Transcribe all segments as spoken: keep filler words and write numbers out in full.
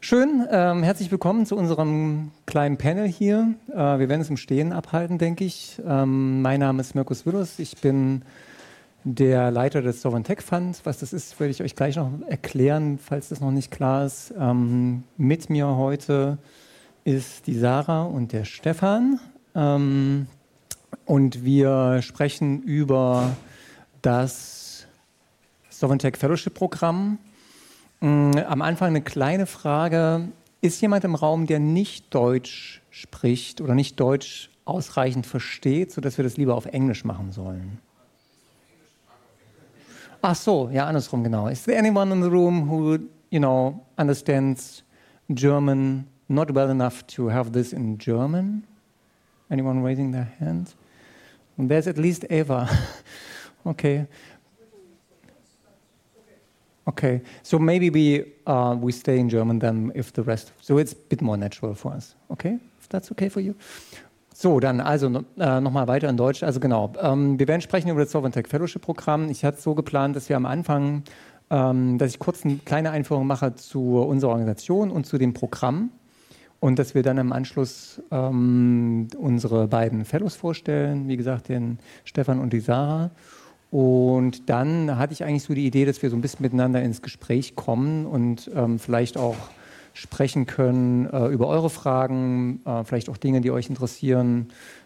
Schön, ähm, herzlich willkommen zu unserem kleinen Panel hier. Äh, wir werden es im Stehen abhalten, denke ich. Ähm, mein Name ist Mirko Svillos, ich bin der Leiter des Sovereign Tech Fund. Was das ist, werde ich euch gleich noch erklären, falls das noch nicht klar ist. Ähm, mit mir heute ist die Sarah und der Stefan. Ähm, und wir sprechen über das Sovereign Tech Fellowship Programm. Am Anfang eine kleine Frage. Ist jemand im Raum, der nicht Deutsch spricht oder nicht Deutsch ausreichend versteht, sodass wir das lieber auf Englisch machen sollen? Ach so, ja, andersrum, genau. Is there anyone in the room who, you know, understands German not well enough to have this in German? Anyone raising their hand? And there's at least Eva. Okay. Okay, so maybe we uh, we stay in German then if the rest, so it's a bit more natural for us. Okay, if that's okay for you. So, dann also äh, nochmal weiter in Deutsch. Also genau, ähm, wir werden sprechen über das Sovereign Tech Fellowship Programm. Ich hatte es so geplant, dass wir am Anfang, ähm, dass ich kurz eine kleine Einführung mache zu unserer Organisation und zu dem Programm und dass wir dann im Anschluss ähm, unsere beiden Fellows vorstellen, wie gesagt, den Stefan und die Sarah. Und dann hatte ich eigentlich so die Idee, dass wir so ein bisschen miteinander ins Gespräch kommen und ähm, vielleicht auch sprechen können äh, über eure Fragen, äh, vielleicht auch Dinge, die euch interessieren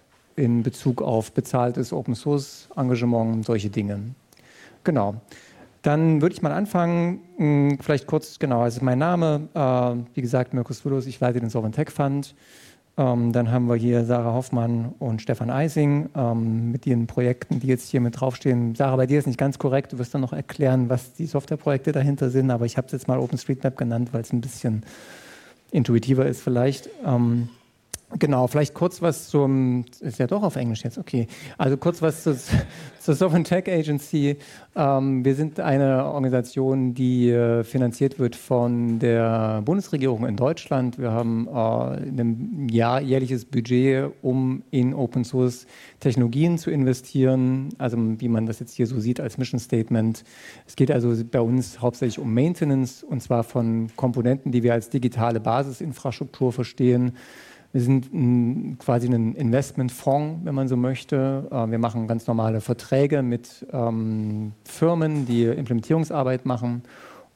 in Bezug auf bezahltes Open-Source-Engagement, solche Dinge. Genau. Dann würde ich mal anfangen, mh, vielleicht kurz, genau, also mein Name, äh, wie gesagt, Mirko Svillos, ich leite den Sovereign Tech Fund. Ähm, dann haben wir hier Sarah Hoffmann und Stefan Eising ähm, mit ihren Projekten, die jetzt hier mit draufstehen. Sarah, bei dir ist nicht ganz korrekt. Du wirst dann noch erklären, was die Softwareprojekte dahinter sind. Aber ich habe es jetzt mal OpenStreetMap genannt, weil es ein bisschen intuitiver ist vielleicht. Ähm, genau, vielleicht kurz was zum, ist ja doch auf Englisch jetzt, okay. Also kurz was zu, zur Sovereign Tech Agency. Ähm, wir sind eine Organisation, die äh, finanziert wird von der Bundesregierung in Deutschland. Wir haben äh, in einem Jahr jährliches Budget, um in Open Source Technologien zu investieren. Also wie man das jetzt hier so sieht als Mission Statement. Es geht also bei uns hauptsächlich um Maintenance und zwar von Komponenten, die wir als digitale Basisinfrastruktur verstehen. Wir sind ein, quasi ein Investmentfonds, wenn man so möchte. Wir machen ganz normale Verträge mit ähm, Firmen, die Implementierungsarbeit machen.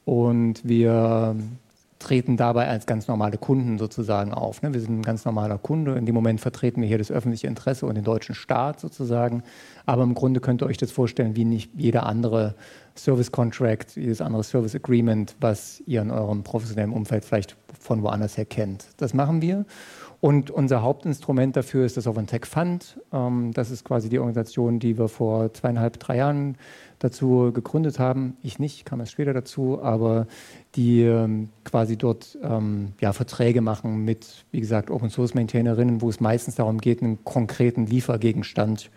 Und wir treten dabei als ganz normale Kunden sozusagen auf. Wir sind ein ganz normaler Kunde. In dem Moment vertreten wir hier das öffentliche Interesse und den deutschen Staat sozusagen. Aber im Grunde könnt ihr euch das vorstellen wie nicht jeder andere Service Contract, jedes andere Service Agreement, was ihr in eurem professionellen Umfeld vielleicht von woanders her kennt. Das machen wir. Und unser Hauptinstrument dafür ist das Sovereign Tech Fund. Das ist quasi die Organisation, die wir vor zweieinhalb, drei Jahren dazu gegründet haben. Ich nicht, kam erst später dazu, aber die quasi dort ja, Verträge machen mit, wie gesagt, Open-Source-Maintainerinnen, wo es meistens darum geht, einen konkreten Liefergegenstand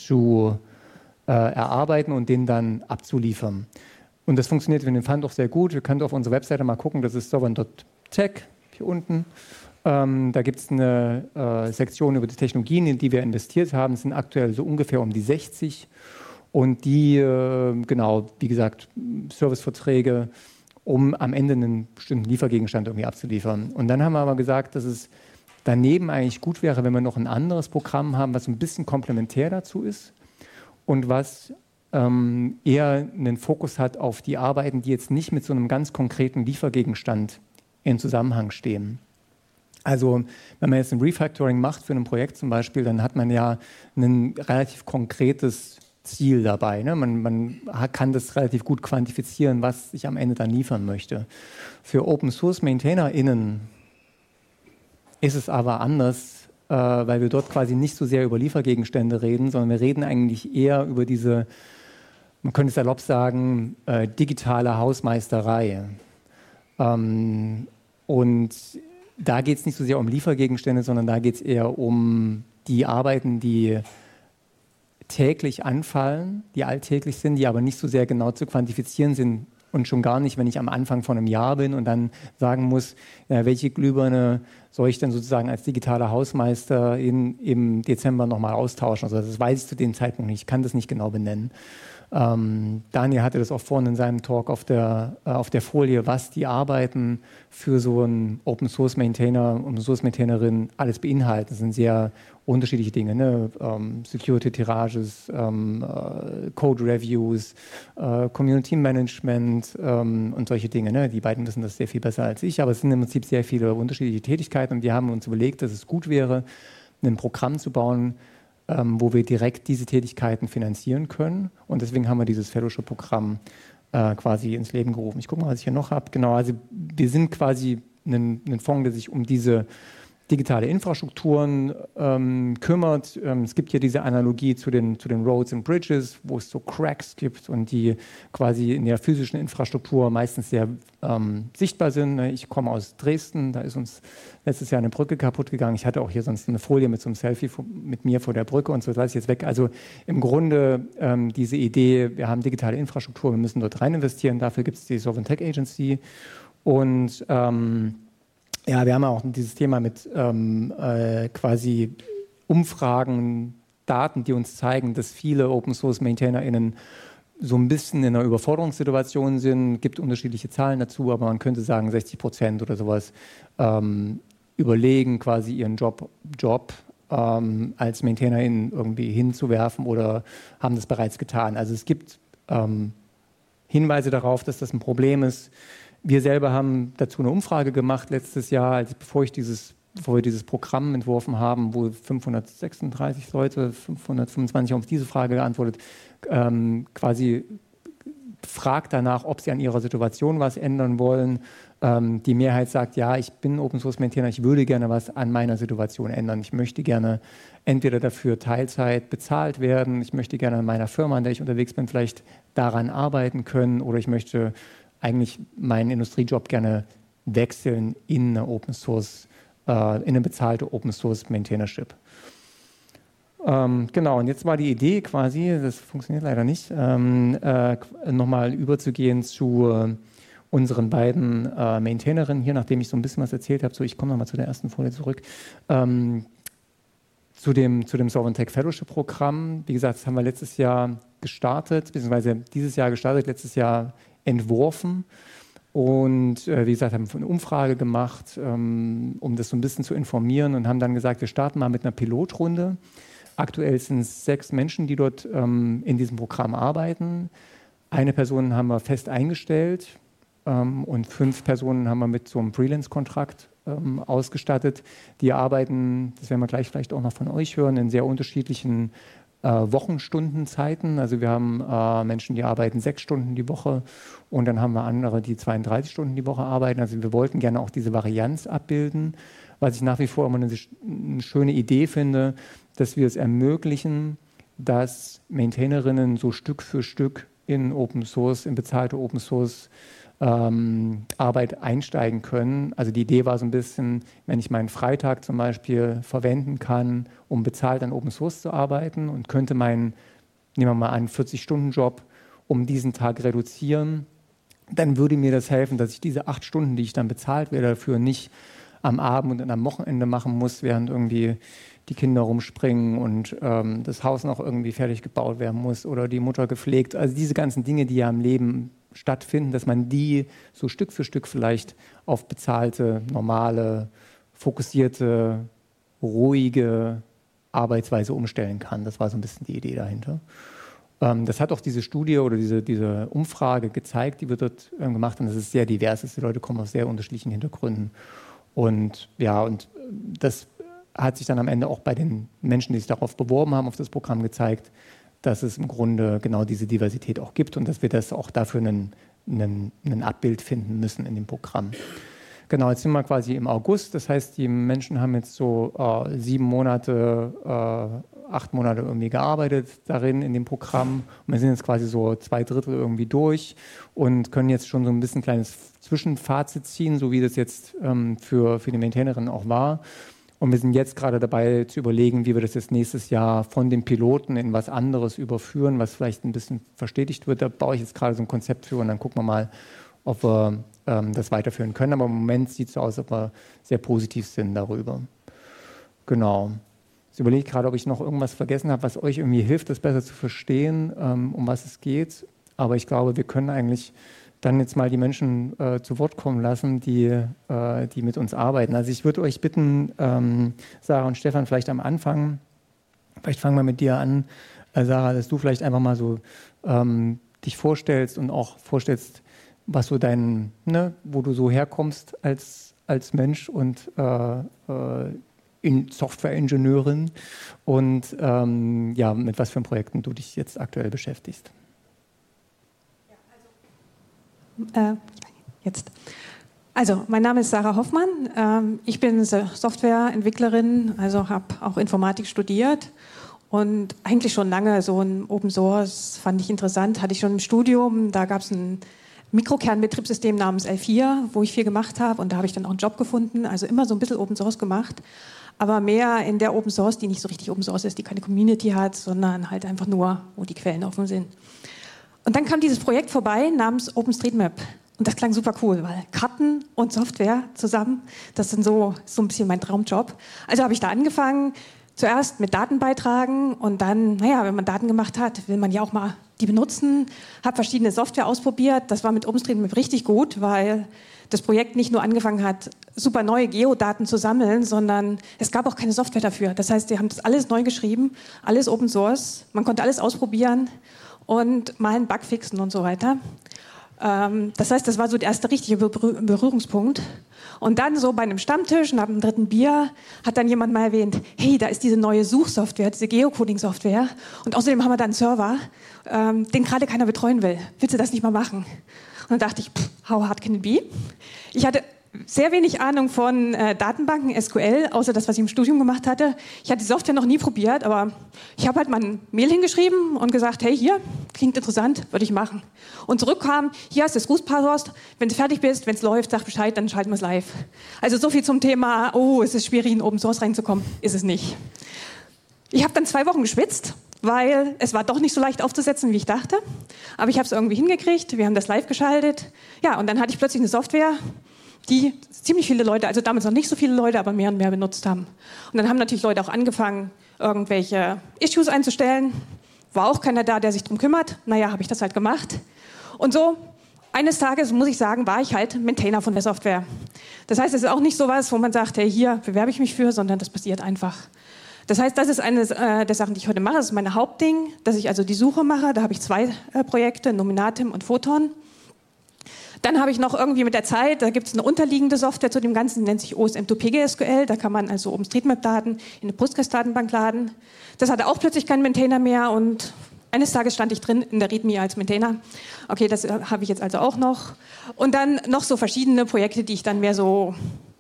zu äh, erarbeiten und den dann abzuliefern. Und das funktioniert für den Fund auch sehr gut. Ihr könnt auf unserer Webseite mal gucken, das ist sovereign Punkt tech, hier unten. Ähm, da gibt es eine äh, Sektion über die Technologien, in die wir investiert haben. Es sind aktuell so ungefähr um die sechzig. Und die, äh, genau, wie gesagt, Serviceverträge, um am Ende einen bestimmten Liefergegenstand irgendwie abzuliefern. Und dann haben wir aber gesagt, dass es daneben eigentlich gut wäre, wenn wir noch ein anderes Programm haben, was ein bisschen komplementär dazu ist und was ähm, eher einen Fokus hat auf die Arbeiten, die jetzt nicht mit so einem ganz konkreten Liefergegenstand in Zusammenhang stehen. Also wenn man jetzt ein Refactoring macht für ein Projekt zum Beispiel, dann hat man ja ein relativ konkretes Ziel dabei. Ne? Man, man kann das relativ gut quantifizieren, was ich am Ende dann liefern möchte. Für Open-Source-MaintainerInnen ist es aber anders, äh, weil wir dort quasi nicht so sehr über Liefergegenstände reden, sondern wir reden eigentlich eher über diese, man könnte es salopp sagen, äh, digitale Hausmeisterei. Ähm, und da geht es nicht so sehr um Liefergegenstände, sondern da geht es eher um die Arbeiten, die täglich anfallen, die alltäglich sind, die aber nicht so sehr genau zu quantifizieren sind und schon gar nicht, wenn ich am Anfang von einem Jahr bin und dann sagen muss, ja, welche Glühbirne soll ich denn sozusagen als digitaler Hausmeister in, im Dezember nochmal austauschen. Also das weiß ich zu dem Zeitpunkt nicht, ich kann das nicht genau benennen. Ähm, Daniel hatte das auch vorhin in seinem Talk auf der, äh, auf der Folie, was die Arbeiten für so einen Open-Source-Maintainer, Open-Source-Maintainerin alles beinhalten. Das sind sehr unterschiedliche Dinge, ne? ähm, Security-Tirages, ähm, äh, Code-Reviews, äh, Community-Management ähm, und solche Dinge. Ne? Die beiden wissen das sehr viel besser als ich, aber es sind im Prinzip sehr viele unterschiedliche Tätigkeiten und wir haben uns überlegt, dass es gut wäre, ein Programm zu bauen, ähm, wo wir direkt diese Tätigkeiten finanzieren können. Und deswegen haben wir dieses Fellowship-Programm äh, quasi ins Leben gerufen. Ich gucke mal, was ich hier noch habe. Genau, also wir sind quasi ein, ein Fonds, der sich um diese digitale Infrastrukturen ähm, kümmert. Ähm, es gibt hier diese Analogie zu den, zu den Roads and Bridges, wo es so Cracks gibt und die quasi in der physischen Infrastruktur meistens sehr ähm, sichtbar sind. Ich komme aus Dresden, da ist uns letztes Jahr eine Brücke kaputt gegangen. Ich hatte auch hier sonst eine Folie mit so einem Selfie mit mir vor der Brücke und so, das lasse ich jetzt weg. Also im Grunde ähm, diese Idee, wir haben digitale Infrastruktur, wir müssen dort rein investieren, dafür gibt es die Sovereign Tech Agency und ähm, ja, wir haben auch dieses Thema mit ähm, äh, quasi Umfragen, Daten, die uns zeigen, dass viele Open-Source-MaintainerInnen so ein bisschen in einer Überforderungssituation sind. Es gibt unterschiedliche Zahlen dazu, aber man könnte sagen, sechzig Prozent oder sowas ähm, überlegen, quasi ihren Job, Job ähm, als MaintainerInnen irgendwie hinzuwerfen oder haben das bereits getan. Also es gibt ähm, Hinweise darauf, dass das ein Problem ist. Wir selber haben dazu eine Umfrage gemacht letztes Jahr, als bevor, ich dieses, bevor wir dieses Programm entworfen haben, wo fünfhundertsechsunddreißig Leute, fünfhundertfünfundzwanzig auf diese Frage geantwortet, ähm, quasi fragt danach, ob sie an ihrer Situation was ändern wollen. Ähm, die Mehrheit sagt, ja, ich bin Open-Source-Maintainer, ich würde gerne was an meiner Situation ändern. Ich möchte gerne entweder dafür Teilzeit bezahlt werden, ich möchte gerne an meiner Firma, an der ich unterwegs bin, vielleicht daran arbeiten können oder ich möchte eigentlich meinen Industriejob gerne wechseln in eine Open Source, äh, in eine bezahlte Open Source Maintainership. Ähm, genau, und jetzt war die Idee quasi, das funktioniert leider nicht, ähm, äh, nochmal überzugehen zu äh, unseren beiden äh, Maintainerinnen hier, nachdem ich so ein bisschen was erzählt habe. So, ich komme nochmal zu der ersten Folie zurück. Ähm, zu dem, zu dem Sovereign Tech Fellowship Programm. Wie gesagt, das haben wir letztes Jahr gestartet, beziehungsweise dieses Jahr gestartet, letztes Jahr entworfen und äh, wie gesagt, haben eine Umfrage gemacht, ähm, um das so ein bisschen zu informieren und haben dann gesagt, wir starten mal mit einer Pilotrunde. Aktuell sind es sechs Menschen, die dort ähm, in diesem Programm arbeiten. Eine Person haben wir fest eingestellt ähm, und fünf Personen haben wir mit so einem Freelance-Kontrakt ähm, ausgestattet. Die arbeiten, das werden wir gleich vielleicht auch noch von euch hören, in sehr unterschiedlichen Äh, Wochenstundenzeiten. Also wir haben äh, Menschen, die arbeiten sechs Stunden die Woche und dann haben wir andere, die zweiunddreißig Stunden die Woche arbeiten. Also wir wollten gerne auch diese Varianz abbilden, was ich nach wie vor immer eine, eine schöne Idee finde, dass wir es ermöglichen, dass Maintainerinnen so Stück für Stück in Open Source, in bezahlte Open Source Ähm, Arbeit einsteigen können. Also die Idee war so ein bisschen, wenn ich meinen Freitag zum Beispiel verwenden kann, um bezahlt an Open Source zu arbeiten und könnte meinen, nehmen wir mal an, vierzig-Stunden-Job um diesen Tag reduzieren, dann würde mir das helfen, dass ich diese acht Stunden, die ich dann bezahlt werde, dafür nicht am Abend und am Wochenende machen muss, während irgendwie die Kinder rumspringen und ähm, das Haus noch irgendwie fertig gebaut werden muss oder die Mutter gepflegt. Also diese ganzen Dinge, die ja im Leben stattfinden, dass man die so Stück für Stück vielleicht auf bezahlte, normale, fokussierte, ruhige Arbeitsweise umstellen kann. Das war so ein bisschen die Idee dahinter. Ähm, das hat auch diese Studie oder diese, diese Umfrage gezeigt, die wir dort ähm, gemacht haben. Das ist sehr divers. Die Leute kommen aus sehr unterschiedlichen Hintergründen. Und ja, und das hat sich dann am Ende auch bei den Menschen, die sich darauf beworben haben, auf das Programm gezeigt, dass es im Grunde genau diese Diversität auch gibt und dass wir das auch dafür einen, einen, einen Abbild finden müssen in dem Programm. Genau, jetzt sind wir quasi im August, das heißt, die Menschen haben jetzt so äh, sieben Monate, äh, acht Monate irgendwie gearbeitet darin in dem Programm und wir sind jetzt quasi so zwei Drittel irgendwie durch und können jetzt schon so ein bisschen ein kleines Zwischenfazit ziehen, so wie das jetzt ähm, für, für die Maintainerin auch war. Und wir sind jetzt gerade dabei zu überlegen, wie wir das jetzt nächstes Jahr von den Piloten in was anderes überführen, was vielleicht ein bisschen verstetigt wird. Da baue ich jetzt gerade so ein Konzept für und dann gucken wir mal, ob wir ähm, das weiterführen können. Aber im Moment sieht es so aus, als ob wir sehr positiv sind darüber. Genau. Ich überlege gerade, ob ich noch irgendwas vergessen habe, was euch irgendwie hilft, das besser zu verstehen, ähm, um was es geht. Aber ich glaube, wir können eigentlich dann jetzt mal die Menschen äh, zu Wort kommen lassen, die, äh, die mit uns arbeiten. Also ich würde euch bitten, ähm, Sarah und Stefan, vielleicht am Anfang, vielleicht fangen wir mit dir an, äh, Sarah, dass du vielleicht einfach mal so ähm, dich vorstellst und auch vorstellst, was so dein, ne, wo du so herkommst als, als Mensch und äh, äh, in Software-Ingenieurin und ähm, ja, mit was für Projekten du dich jetzt aktuell beschäftigst. Äh, jetzt. Also, mein Name ist Sarah Hoffmann. Ähm, ich bin Softwareentwicklerin, also habe auch Informatik studiert und eigentlich schon lange so ein Open Source fand ich interessant. Hatte ich schon im Studium, da gab es ein Mikrokernbetriebssystem namens L vier, wo ich viel gemacht habe und da habe ich dann auch einen Job gefunden. Also immer so ein bisschen Open Source gemacht, aber mehr in der Open Source, die nicht so richtig Open Source ist, die keine Community hat, sondern halt einfach nur, wo die Quellen offen sind. Und dann kam dieses Projekt vorbei namens OpenStreetMap. Und das klang super cool, weil Karten und Software zusammen, das sind so, so ein bisschen mein Traumjob. Also habe ich da angefangen, zuerst mit Daten beitragen und dann, naja, wenn man Daten gemacht hat, will man ja auch mal die benutzen. Habe verschiedene Software ausprobiert. Das war mit OpenStreetMap richtig gut, weil das Projekt nicht nur angefangen hat, super neue Geodaten zu sammeln, sondern es gab auch keine Software dafür. Das heißt, die haben das alles neu geschrieben, alles Open Source. Man konnte alles ausprobieren und mal einen Bug fixen und so weiter. Ähm, das heißt, das war so der erste richtige Berührungspunkt. Und dann so bei einem Stammtisch, nach dem dritten Bier, hat dann jemand mal erwähnt, hey, da ist diese neue Suchsoftware, diese Geocoding-Software. Und außerdem haben wir da einen Server, ähm, den gerade keiner betreuen will. Willst du das nicht mal machen? Und dann dachte ich, pff, how hard can it be? Ich hatte sehr wenig Ahnung von äh, Datenbanken, S Q L, außer das, was ich im Studium gemacht hatte. Ich hatte die Software noch nie probiert, aber ich habe halt mal ein Mail hingeschrieben und gesagt, hey, hier, klingt interessant, würde ich machen. Und zurückkam, hier hast du das Grußpasswort, wenn du fertig bist, wenn es läuft, sag Bescheid, dann schalten wir es live. Also so viel zum Thema, oh, es ist schwierig, in Open Source reinzukommen, ist es nicht. Ich habe dann zwei Wochen geschwitzt, weil es war doch nicht so leicht aufzusetzen, wie ich dachte. Aber ich habe es irgendwie hingekriegt, wir haben das live geschaltet. Ja, und dann hatte ich plötzlich eine Software, die ziemlich viele Leute, also damals noch nicht so viele Leute, aber mehr und mehr benutzt haben. Und dann haben natürlich Leute auch angefangen, irgendwelche Issues einzustellen. War auch keiner da, der sich drum kümmert. Naja, habe ich das halt gemacht. Und so, eines Tages, muss ich sagen, war ich halt Maintainer von der Software. Das heißt, es ist auch nicht so was, wo man sagt, hey, hier bewerbe ich mich für, sondern das passiert einfach. Das heißt, das ist eine äh, der Sachen, die ich heute mache. Das ist mein Hauptding, dass ich also die Suche mache. Da habe ich zwei äh, Projekte, Nominatim und Photon. Dann habe ich noch irgendwie mit der Zeit, da gibt es eine unterliegende Software zu dem Ganzen, die nennt sich O S M zwei P G S Q L. Da kann man also OpenStreetMap-Daten in eine Postgres-Datenbank laden. Das hatte auch plötzlich keinen Maintainer mehr und eines Tages stand ich drin in der README als Maintainer. Okay, das habe ich jetzt also auch noch. Und dann noch so verschiedene Projekte, die ich dann mehr so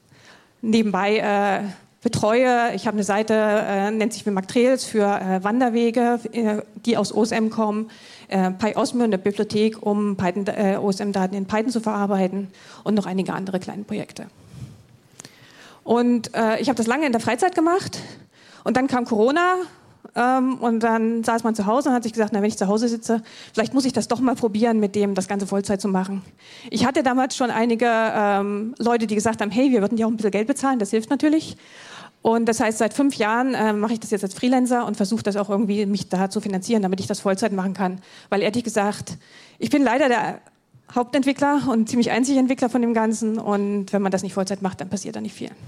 nebenbei äh, betreue. Ich habe eine Seite, äh, nennt sich Wimag Trails für äh, Wanderwege, äh, die aus O S M kommen. Äh, PyOsmo, eine Bibliothek, um Python, äh, O S M-Daten in Python zu verarbeiten und noch einige andere kleine Projekte. Und äh, ich habe das lange in der Freizeit gemacht und dann kam Corona ähm, und dann saß man zu Hause und hat sich gesagt, na, wenn ich zu Hause sitze, vielleicht muss ich das doch mal probieren, mit dem das Ganze Vollzeit zu machen. Ich hatte damals schon einige ähm, Leute, die gesagt haben, hey, wir würden dir auch ein bisschen Geld bezahlen, das hilft natürlich. Und das heißt, seit fünf Jahren äh, mache ich das jetzt als Freelancer und versuche das auch irgendwie, mich da zu finanzieren, damit ich das Vollzeit machen kann. Weil ehrlich gesagt, ich bin leider der Hauptentwickler und ziemlich einziger Entwickler von dem Ganzen. Und wenn man das nicht Vollzeit macht, dann passiert da nicht viel.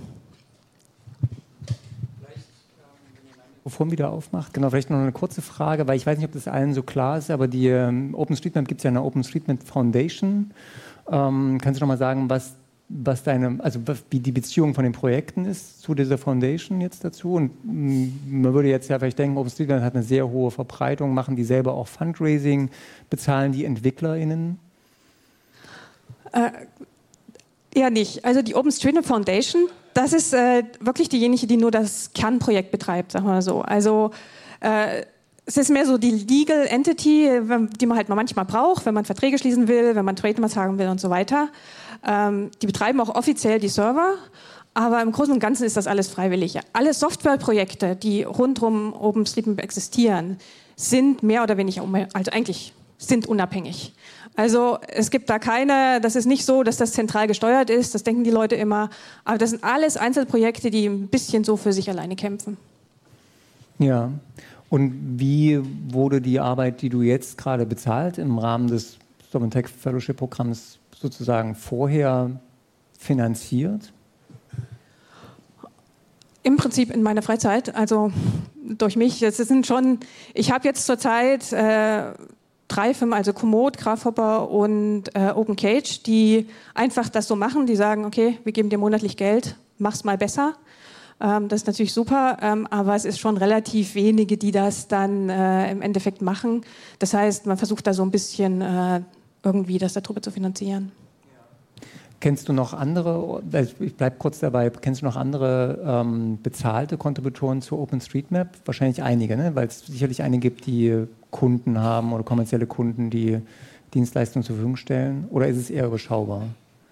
Bevor man wieder aufmacht, genau, vielleicht noch eine kurze Frage, weil ich weiß nicht, ob das allen so klar ist, aber die ähm, OpenStreetMap gibt es ja eine OpenStreetMap Foundation. Ähm, kannst du noch mal sagen, was was deine, also wie die Beziehung von den Projekten ist zu dieser Foundation jetzt dazu? Und man würde jetzt ja vielleicht denken, OpenStreetMap hat eine sehr hohe Verbreitung, machen die selber auch Fundraising, bezahlen die EntwicklerInnen? Äh, eher nicht. Also die OpenStreetMap Foundation, das ist äh, wirklich diejenige, die nur das Kernprojekt betreibt, sagen wir mal so. Also äh, es ist mehr so die Legal Entity, die man halt mal manchmal braucht, wenn man Verträge schließen will, wenn man Trademarks haben will und so weiter. Ähm, die betreiben auch offiziell die Server, aber im Großen und Ganzen ist das alles freiwillig. Alle Softwareprojekte, die rund um OpenStreetMap existieren, sind mehr oder weniger, also eigentlich sind unabhängig. Also es gibt da keine, das ist nicht so, dass das zentral gesteuert ist, das denken die Leute immer, aber das sind alles Einzelprojekte, die ein bisschen so für sich alleine kämpfen. Ja. Und wie wurde die Arbeit, die du jetzt gerade bezahlt, im Rahmen des Sovereign Tech Fellowship Programms sozusagen vorher finanziert? Im Prinzip in meiner Freizeit, also durch mich. Es sind schon, ich habe jetzt zurzeit äh, drei Firmen, also Komoot, Grasshopper und äh, OpenCage, die einfach das so machen, die sagen, okay, wir geben dir monatlich Geld, mach's mal besser. Ähm, das ist natürlich super, ähm, aber es ist schon relativ wenige, die das dann äh, im Endeffekt machen. Das heißt, man versucht da so ein bisschen äh, irgendwie das darüber zu finanzieren. Kennst du noch andere, ich bleibe kurz dabei, kennst du noch andere ähm, bezahlte Kontributoren zu OpenStreetMap? Wahrscheinlich einige, ne? Weil es sicherlich einige gibt, die Kunden haben oder kommerzielle Kunden, die Dienstleistungen zur Verfügung stellen. Oder ist es eher überschaubar?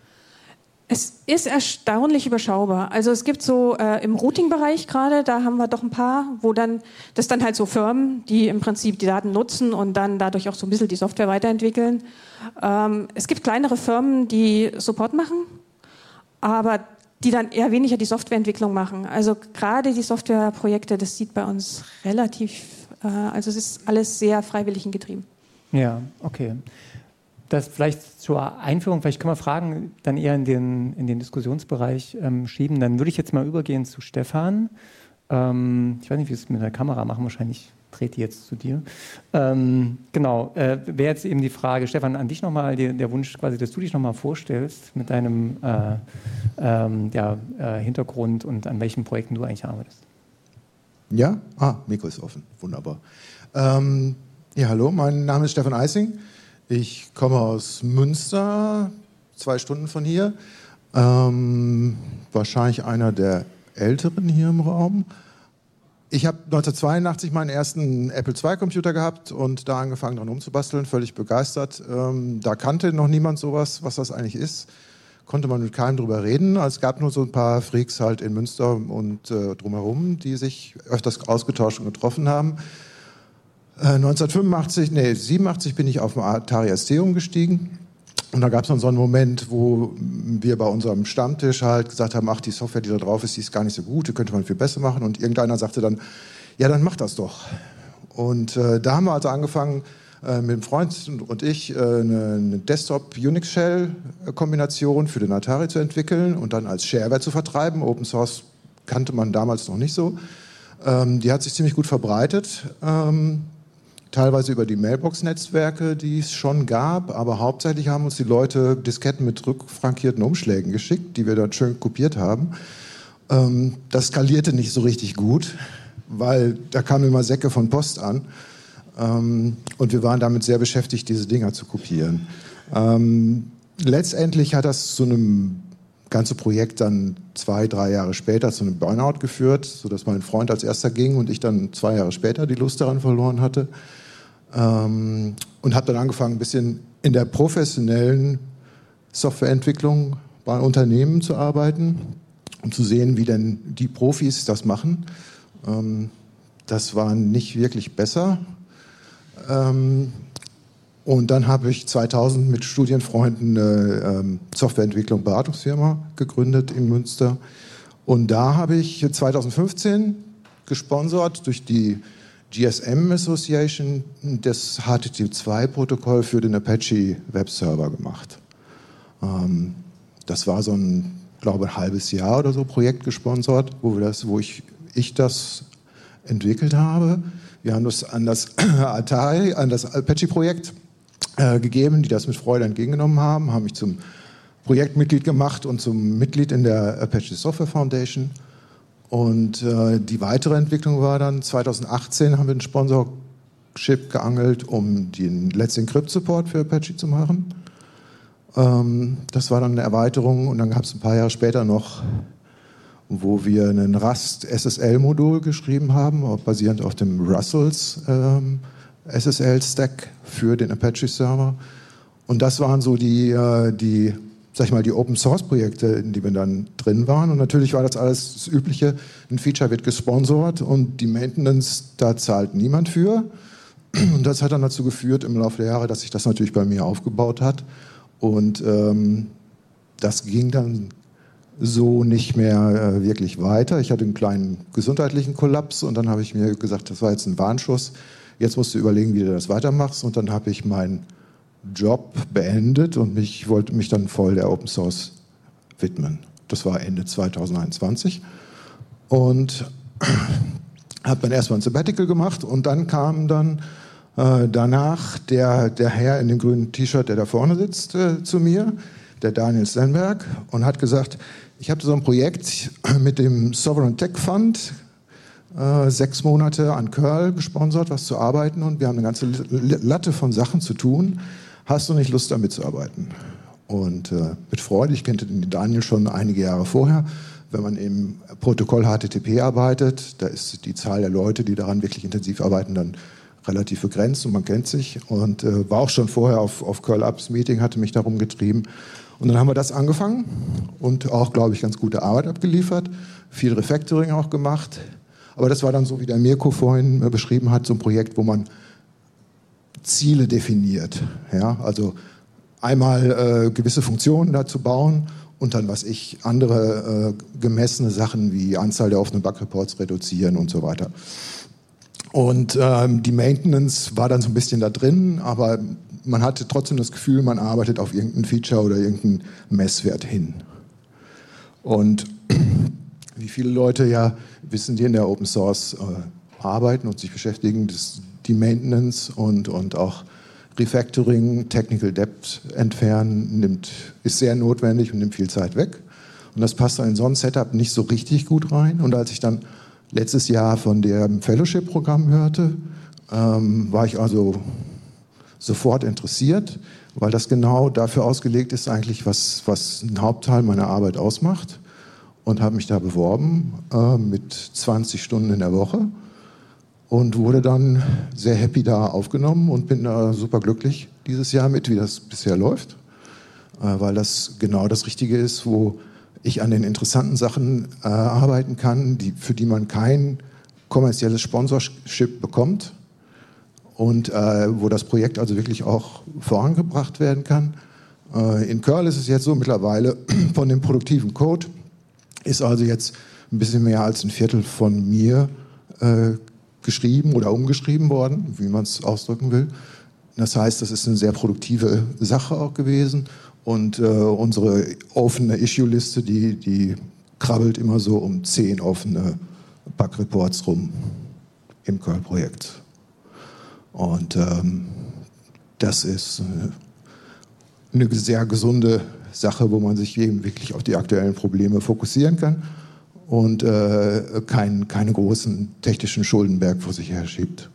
Es ist erstaunlich überschaubar. Also es gibt so äh, im Routing-Bereich gerade, da haben wir doch ein paar, wo dann, das dann halt so Firmen, die im Prinzip die Daten nutzen und dann dadurch auch so ein bisschen die Software weiterentwickeln. Ähm, es gibt kleinere Firmen, die Support machen, aber die dann eher weniger die Softwareentwicklung machen. Also gerade die Softwareprojekte, das sieht bei uns relativ, äh, also es ist alles sehr freiwillig getrieben. Ja, okay. Das vielleicht zur Einführung, vielleicht können wir Fragen dann eher in den, in den Diskussionsbereich ähm, schieben. Dann würde ich jetzt mal übergehen zu Stefan. Ähm, ich weiß nicht, wie wir es mit der Kamera machen, wahrscheinlich dreht die jetzt zu dir. Ähm, genau, äh, wäre jetzt eben die Frage, Stefan, an dich nochmal, der, der Wunsch quasi, dass du dich nochmal vorstellst mit deinem äh, ähm, ja, äh, Hintergrund und an welchen Projekten du eigentlich arbeitest. Ja? Ah, Mikro ist offen, wunderbar. Ähm, ja, hallo, mein Name ist Stefan Eising. Ich komme aus Münster, zwei Stunden von hier. Ähm, wahrscheinlich einer der Älteren hier im Raum. Ich habe neunzehnhundertzweiundachtzig meinen ersten Apple zwei Computer gehabt und da angefangen dran rumzubasteln, völlig begeistert. Ähm, da kannte noch niemand sowas, was das eigentlich ist. Konnte man mit keinem drüber reden. Es gab nur so ein paar Freaks halt in Münster und äh, drumherum, die sich öfters ausgetauscht und getroffen haben. neunzehnhundertfünfundachtzig, nee, siebenundachtzig bin ich auf den Atari S T umgestiegen und da gab es dann so einen Moment, wo wir bei unserem Stammtisch halt gesagt haben, ach, die Software, die da drauf ist, die ist gar nicht so gut, die könnte man viel besser machen und irgendeiner sagte dann, ja, dann mach das doch. Und äh, da haben wir also angefangen, äh, mit dem Freund und ich äh, eine, eine Desktop-Unix-Shell-Kombination für den Atari zu entwickeln und dann als Shareware zu vertreiben. Open Source kannte man damals noch nicht so. Ähm, die hat sich ziemlich gut verbreitet. Ähm, Teilweise über die Mailbox-Netzwerke, die es schon gab, aber hauptsächlich haben uns die Leute Disketten mit rückfrankierten Umschlägen geschickt, die wir dann schön kopiert haben. Ähm, das skalierte nicht so richtig gut, weil da kamen immer Säcke von Post an ähm, und wir waren damit sehr beschäftigt, diese Dinger zu kopieren. Ähm, letztendlich hat das zu einem ganze Projekt dann zwei, drei Jahre später zu einem Burnout geführt, sodass mein Freund als erster ging und ich dann zwei Jahre später die Lust daran verloren hatte. Ähm, und habe dann angefangen, ein bisschen in der professionellen Softwareentwicklung bei Unternehmen zu arbeiten, um zu sehen, wie denn die Profis das machen. Ähm, das war nicht wirklich besser. Ähm, Und dann habe ich zweitausend mit Studienfreunden eine ähm, Softwareentwicklung Beratungsfirma gegründet in Münster. Und da habe ich zweitausendfünfzehn gesponsert durch die G S M Association das H T T P zwei Protokoll für den Apache Webserver gemacht. Ähm, das war so ein, glaube ich, ein halbes Jahr oder so Projekt gesponsert, wo, wir das, wo ich, ich das entwickelt habe. Wir haben das an das Atari, an das Apache-Projekt äh, gegeben, die das mit Freude entgegengenommen haben, haben mich zum Projektmitglied gemacht und zum Mitglied in der Apache Software Foundation. Und äh, die weitere Entwicklung war dann, zweitausendachtzehn haben wir einen Sponsorship geangelt, um den Let's Encrypt Support für Apache zu machen. Ähm, das war dann eine Erweiterung und dann gab es ein paar Jahre später noch, wo wir einen Rust S S L-Modul geschrieben haben, basierend auf dem Russells ähm, S S L-Stack für den Apache-Server. Und das waren so die, äh, die, sag ich mal, die Open-Source-Projekte, in die wir dann drin waren. Und natürlich war das alles das Übliche. Ein Feature wird gesponsert und die Maintenance, da zahlt niemand für. Und das hat dann dazu geführt im Laufe der Jahre, dass sich das natürlich bei mir aufgebaut hat. Und ähm, das ging dann so nicht mehr äh, wirklich weiter. Ich hatte einen kleinen gesundheitlichen Kollaps und dann habe ich mir gesagt, das war jetzt ein Warnschuss. Jetzt musst du überlegen, wie du das weitermachst. Und dann habe ich meinen Job beendet und mich wollte mich dann voll der Open Source widmen. Das war Ende zweitausendeinundzwanzig und habe dann erstmal ein Sabbatical gemacht und dann kam dann äh, danach der, der Herr in dem grünen T-Shirt, der da vorne sitzt, äh, zu mir, der Daniel Stenberg, und hat gesagt, ich habe so ein Projekt mit dem Sovereign Tech Fund, äh, sechs Monate an Curl gesponsert, was zu arbeiten, und wir haben eine ganze Latte von Sachen zu tun. Hast du nicht Lust, damit zu arbeiten? Und äh, mit Freude, ich kannte den Daniel schon einige Jahre vorher. Wenn man im Protokoll H T T P arbeitet, da ist die Zahl der Leute, die daran wirklich intensiv arbeiten, dann relativ begrenzt und man kennt sich. Und äh, war auch schon vorher auf, auf Curl-Ups Meeting, hatte mich darum getrieben. Und dann haben wir das angefangen und auch, glaube ich, ganz gute Arbeit abgeliefert. Viel Refactoring auch gemacht. Aber das war dann so, wie der Mirko vorhin äh, beschrieben hat, so ein Projekt, wo man Ziele definiert. Ja? Also einmal äh, gewisse Funktionen dazu bauen und dann, was ich, andere äh, gemessene Sachen wie Anzahl der offenen Bug-Reports reduzieren und so weiter. Und ähm, die Maintenance war dann so ein bisschen da drin, aber man hatte trotzdem das Gefühl, man arbeitet auf irgendein Feature oder irgendeinen Messwert hin. Und wie viele Leute ja wissen, die in der Open Source äh, arbeiten und sich beschäftigen, das, die Maintenance und, und auch Refactoring, Technical Debt entfernen, nimmt, ist sehr notwendig und nimmt viel Zeit weg. Und das passt dann in so ein Setup nicht so richtig gut rein. Und als ich dann letztes Jahr von dem Fellowship-Programm hörte, ähm, war ich also sofort interessiert, weil das genau dafür ausgelegt ist, eigentlich was, was einen Hauptteil meiner Arbeit ausmacht. Und habe mich da beworben äh, mit zwanzig Stunden in der Woche. Und wurde dann sehr happy da aufgenommen und bin da super glücklich dieses Jahr mit, wie das bisher läuft, äh, weil das genau das Richtige ist, wo ich an den interessanten Sachen äh, arbeiten kann, die, für die man kein kommerzielles Sponsorship bekommt und äh, wo das Projekt also wirklich auch vorangebracht werden kann. Äh, in Curl ist es jetzt so mittlerweile, von dem produktiven Code ist also jetzt ein bisschen mehr als ein Viertel von mir äh, geschrieben oder umgeschrieben worden, wie man es ausdrücken will. Das heißt, das ist eine sehr produktive Sache auch gewesen. Und äh, unsere offene Issue-Liste, die, die krabbelt immer so um zehn offene Bug-Reports rum im Curl-Projekt. Und ähm, das ist äh, eine sehr gesunde Sache, wo man sich eben wirklich auf die aktuellen Probleme fokussieren kann und äh, kein, keine großen technischen Schuldenberg vor sich her schiebt.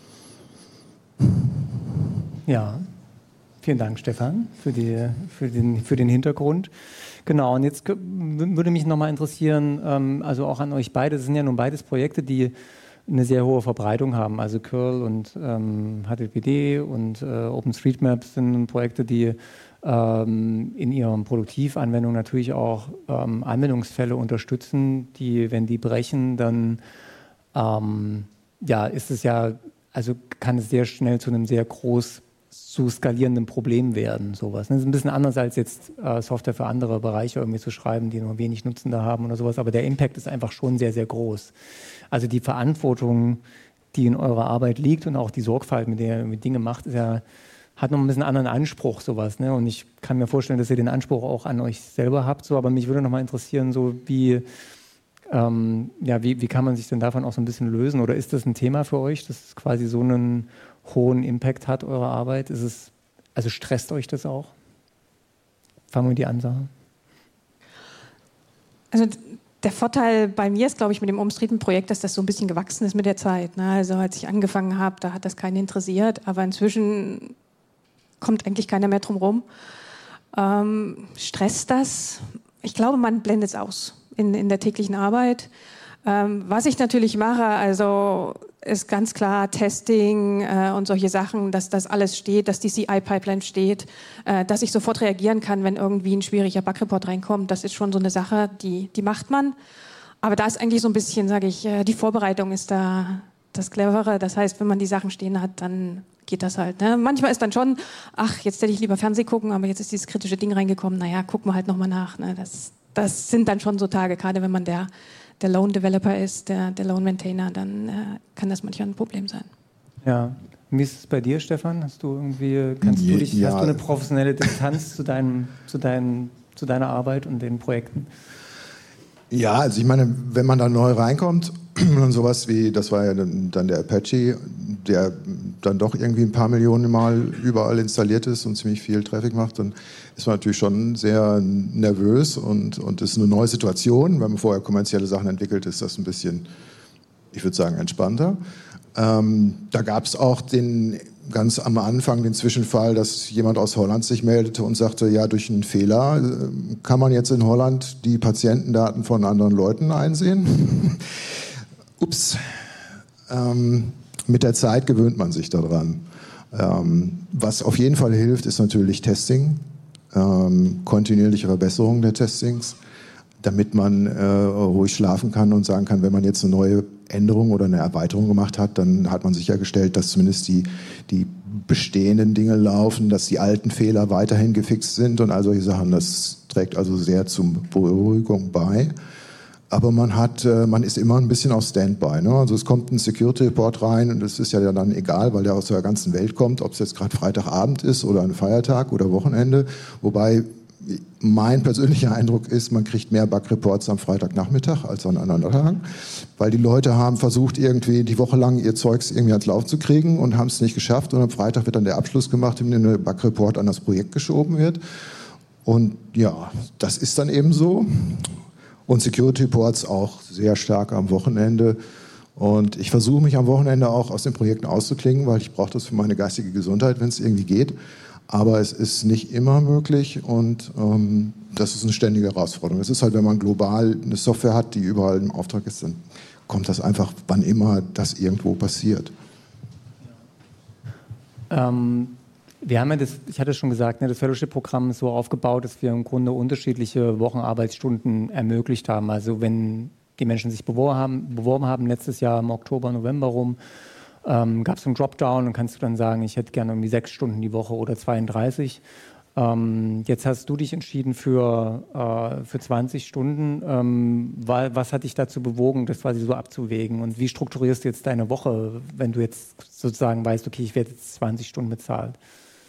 Ja, vielen Dank, Stefan, für, die, für, den, für den Hintergrund. Genau, und jetzt würde mich nochmal interessieren, ähm, also auch an euch beide, das sind ja nun beides Projekte, die eine sehr hohe Verbreitung haben. Also Curl und ähm, H T T P D und äh, OpenStreetMap sind Projekte, die ähm, in ihren Produktivanwendungen natürlich auch ähm, Anwendungsfälle unterstützen, die, wenn die brechen, dann ähm, ja, ist es ja, also kann es sehr schnell zu einem sehr groß zu skalierenden Problem werden, sowas. Das ist ein bisschen anders als jetzt äh, Software für andere Bereiche irgendwie zu schreiben, die nur wenig Nutzen da haben oder sowas, aber der Impact ist einfach schon sehr, sehr groß. Also die Verantwortung, die in eurer Arbeit liegt und auch die Sorgfalt, mit der ihr mit Dinge macht, ist ja, hat noch ein bisschen anderen Anspruch, sowas. Ne? Und ich kann mir vorstellen, dass ihr den Anspruch auch an euch selber habt, so, aber mich würde noch mal interessieren, so wie, ähm, ja, wie, wie kann man sich denn davon auch so ein bisschen lösen? Oder ist das ein Thema für euch, dass es quasi so einen hohen Impact hat, eure Arbeit? Ist es, also stresst euch das auch? Fangen wir mit die an, Sarah. Also der Vorteil bei mir ist, glaube ich, mit dem umstrittenen Projekt, dass das so ein bisschen gewachsen ist mit der Zeit. Ne? Also als ich angefangen habe, da hat das keinen interessiert, aber inzwischen kommt eigentlich keiner mehr drum rum. Ähm, stresst das? Ich glaube, man blendet es aus in, in der täglichen Arbeit. Ähm, was ich natürlich mache, also ist ganz klar Testing äh, und solche Sachen, dass das alles steht, dass die C I-Pipeline steht, äh, dass ich sofort reagieren kann, wenn irgendwie ein schwieriger Bug-Report reinkommt. Das ist schon so eine Sache, die, die macht man. Aber da ist eigentlich so ein bisschen, sage ich, äh, die Vorbereitung ist da das Clevere. Das heißt, wenn man die Sachen stehen hat, dann geht das halt. Ne? Manchmal ist dann schon, ach, jetzt hätte ich lieber Fernsehen gucken, aber jetzt ist dieses kritische Ding reingekommen. Naja, gucken wir halt nochmal nach. Ne? Das, das sind dann schon so Tage, gerade wenn man der, der Lone Developer ist, der, der Lone Maintainer, dann äh, kann das manchmal ein Problem sein. Ja. Wie ist es bei dir, Stefan? Hast du irgendwie, kannst du dich, ja. hast du eine professionelle Distanz zu, deinem, zu, deinen, zu deiner Arbeit und den Projekten? Ja, also ich meine, wenn man da neu reinkommt und sowas wie, das war ja dann, dann der Apache, der dann doch irgendwie ein paar Millionen Mal überall installiert ist und ziemlich viel Traffic macht, dann ist man natürlich schon sehr nervös und, und ist eine neue Situation. Wenn man vorher kommerzielle Sachen entwickelt, ist das ein bisschen, ich würde sagen, entspannter. Ähm, da gab es auch den, ganz am Anfang den Zwischenfall, dass jemand aus Holland sich meldete und sagte, ja, durch einen Fehler äh, kann man jetzt in Holland die Patientendaten von anderen Leuten einsehen. Ups. Ähm, mit der Zeit gewöhnt man sich daran. Ähm, was auf jeden Fall hilft, ist natürlich Testing, ähm, kontinuierliche Verbesserung der Testings, damit man äh, ruhig schlafen kann und sagen kann, wenn man jetzt eine neue Änderung oder eine Erweiterung gemacht hat, dann hat man sichergestellt, dass zumindest die, die bestehenden Dinge laufen, dass die alten Fehler weiterhin gefixt sind und all solche Sachen. Das trägt also sehr zur Beruhigung bei. Aber man hat, äh, man ist immer ein bisschen auf Standby. Ne? Also es kommt ein Security-Report rein und es ist ja dann egal, weil der aus der ganzen Welt kommt, ob es jetzt gerade Freitagabend ist oder ein Feiertag oder Wochenende. Wobei mein persönlicher Eindruck ist, man kriegt mehr Bug-Reports am Freitagnachmittag als an anderen Tagen, weil die Leute haben versucht, irgendwie die Woche lang ihr Zeugs irgendwie ans Laufen zu kriegen und haben es nicht geschafft. Und am Freitag wird dann der Abschluss gemacht, in dem der Bug-Report an das Projekt geschoben wird. Und ja, das ist dann eben so. Und Security Reports auch sehr stark am Wochenende. Und ich versuche mich am Wochenende auch aus den Projekten auszuklingen, weil ich brauche das für meine geistige Gesundheit, wenn es irgendwie geht. Aber es ist nicht immer möglich und ähm, das ist eine ständige Herausforderung. Es ist halt, wenn man global eine Software hat, die überall im Auftrag ist, dann kommt das einfach, wann immer das irgendwo passiert. Ähm, wir haben ja das, ich hatte schon gesagt, ne, das Fellowship-Programm ist so aufgebaut, dass wir im Grunde unterschiedliche Wochenarbeitsstunden ermöglicht haben. Also wenn die Menschen sich beworben haben, beworben haben letztes Jahr im Oktober, November rum, Ähm, gab es einen Dropdown und kannst du dann sagen, ich hätte gerne irgendwie sechs Stunden die Woche oder zweiunddreißig. Ähm, jetzt hast du dich entschieden für, äh, für zwanzig Stunden. Ähm, war, was hat dich dazu bewogen, das quasi so abzuwägen? Und wie strukturierst du jetzt deine Woche, wenn du jetzt sozusagen weißt, okay, ich werde jetzt zwanzig Stunden bezahlt?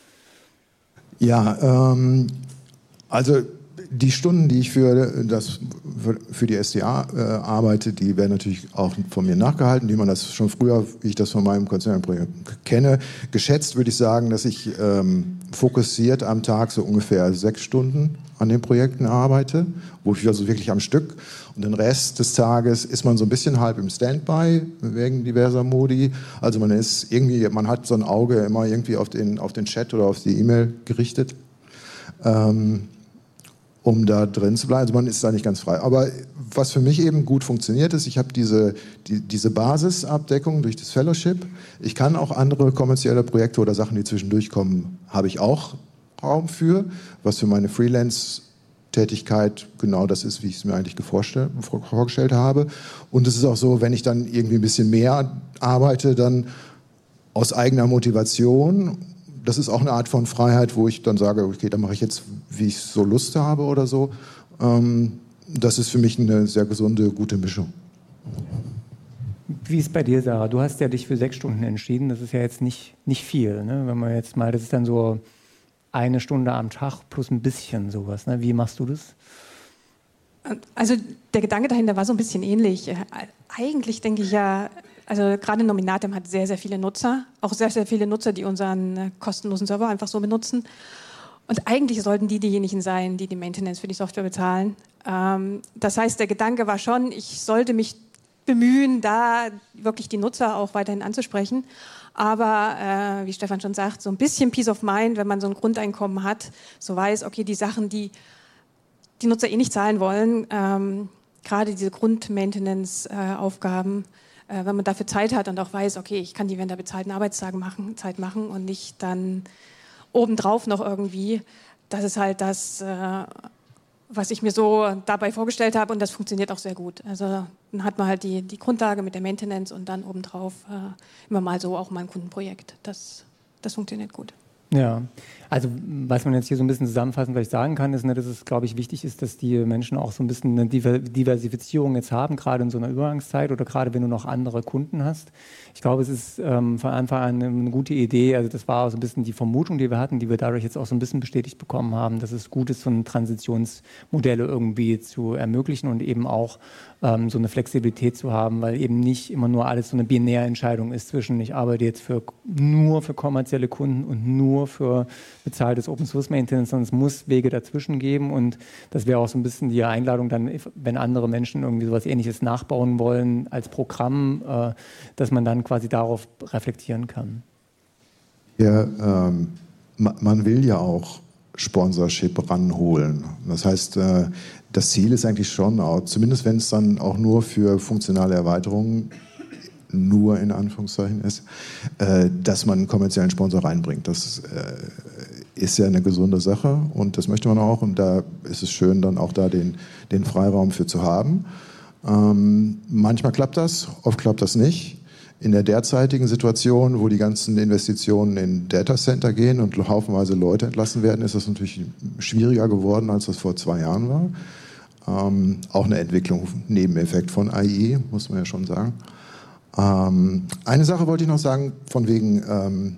Ja, ähm, also die Stunden, die ich für, das, für die S D A äh, arbeite, die werden natürlich auch von mir nachgehalten, wie man das schon früher, wie ich das von meinem Konzernprojekt kenne. Geschätzt würde ich sagen, dass ich ähm, fokussiert am Tag so ungefähr sechs Stunden an den Projekten arbeite, wo ich also wirklich am Stück. Und den Rest des Tages ist man so ein bisschen halb im Standby wegen diverser Modi. Also man ist irgendwie, man hat so ein Auge immer irgendwie auf den, auf den Chat oder auf die E-Mail gerichtet. Ähm, um da drin zu bleiben. Also man ist da nicht ganz frei. Aber was für mich eben gut funktioniert ist, ich habe diese, die, diese Basisabdeckung durch das Fellowship. Ich kann auch andere kommerzielle Projekte oder Sachen, die zwischendurch kommen, habe ich auch Raum für, was für meine Freelance-Tätigkeit genau das ist, wie ich es mir eigentlich vorgestellt habe. Und es ist auch so, wenn ich dann irgendwie ein bisschen mehr arbeite, dann aus eigener Motivation. Das ist auch eine Art von Freiheit, wo ich dann sage, okay, dann mache ich jetzt, wie ich so Lust habe oder so. Das ist für mich eine sehr gesunde, gute Mischung. Wie ist es bei dir, Sarah? Du hast ja dich für sechs Stunden entschieden. Das ist ja jetzt nicht, nicht viel. Ne? Wenn man jetzt mal, das ist dann so eine Stunde am Tag plus ein bisschen sowas. Ne? Wie machst du das? Also der Gedanke dahinter war so ein bisschen ähnlich. Eigentlich denke ich ja, also gerade Nominatim hat sehr, sehr viele Nutzer, auch sehr, sehr viele Nutzer, die unseren kostenlosen Server einfach so benutzen. Und eigentlich sollten die diejenigen sein, die die Maintenance für die Software bezahlen. Ähm, das heißt, der Gedanke war schon, ich sollte mich bemühen, da wirklich die Nutzer auch weiterhin anzusprechen. Aber äh, wie Stefan schon sagt, so ein bisschen Peace of Mind, wenn man so ein Grundeinkommen hat, so weiß, okay, die Sachen, die die Nutzer eh nicht zahlen wollen, ähm, gerade diese Grund-Maintenance-Aufgaben, äh, wenn man dafür Zeit hat und auch weiß, okay, ich kann die während der bezahlten Arbeitszeit machen, Zeit machen und nicht dann obendrauf noch irgendwie. Das ist halt das, äh, was ich mir so dabei vorgestellt habe und das funktioniert auch sehr gut. Also dann hat man halt die, die Grundlage mit der Maintenance und dann obendrauf äh, immer mal so auch mal ein Kundenprojekt. Das, das funktioniert gut. Ja, Also was man jetzt hier so ein bisschen zusammenfassend vielleicht sagen kann, ist, ne, dass es, glaube ich, wichtig ist, dass die Menschen auch so ein bisschen eine Diversifizierung jetzt haben, gerade in so einer Übergangszeit oder gerade wenn du noch andere Kunden hast. Ich glaube, es ist ähm, von Anfang an eine gute Idee. Also das war so ein bisschen die Vermutung, die wir hatten, die wir dadurch jetzt auch so ein bisschen bestätigt bekommen haben, dass es gut ist, so eine Transitionsmodelle irgendwie zu ermöglichen und eben auch ähm, so eine Flexibilität zu haben, weil eben nicht immer nur alles so eine binäre Entscheidung ist zwischen, ich arbeite jetzt für, nur für kommerzielle Kunden und nur für bezahltes Open Source Maintenance, sondern es muss Wege dazwischen geben und das wäre auch so ein bisschen die Einladung dann, wenn andere Menschen irgendwie sowas Ähnliches nachbauen wollen als Programm, äh, dass man dann quasi darauf reflektieren kann. Ja, ähm, man will ja auch Sponsorship ranholen. Das heißt, äh, das Ziel ist eigentlich schon, auch, zumindest wenn es dann auch nur für funktionale Erweiterungen nur in Anführungszeichen ist, äh, dass man einen kommerziellen Sponsor reinbringt. Das äh, ist ja eine gesunde Sache und das möchte man auch und da ist es schön, dann auch da den, den Freiraum für zu haben. Ähm, manchmal klappt das, oft klappt das nicht. In der derzeitigen Situation, wo die ganzen Investitionen in Datacenter gehen und haufenweise Leute entlassen werden, ist das natürlich schwieriger geworden, als das vor zwei Jahren war. Ähm, auch eine Entwicklung, Nebeneffekt von A I, muss man ja schon sagen. Ähm, eine Sache wollte ich noch sagen, von wegen ähm,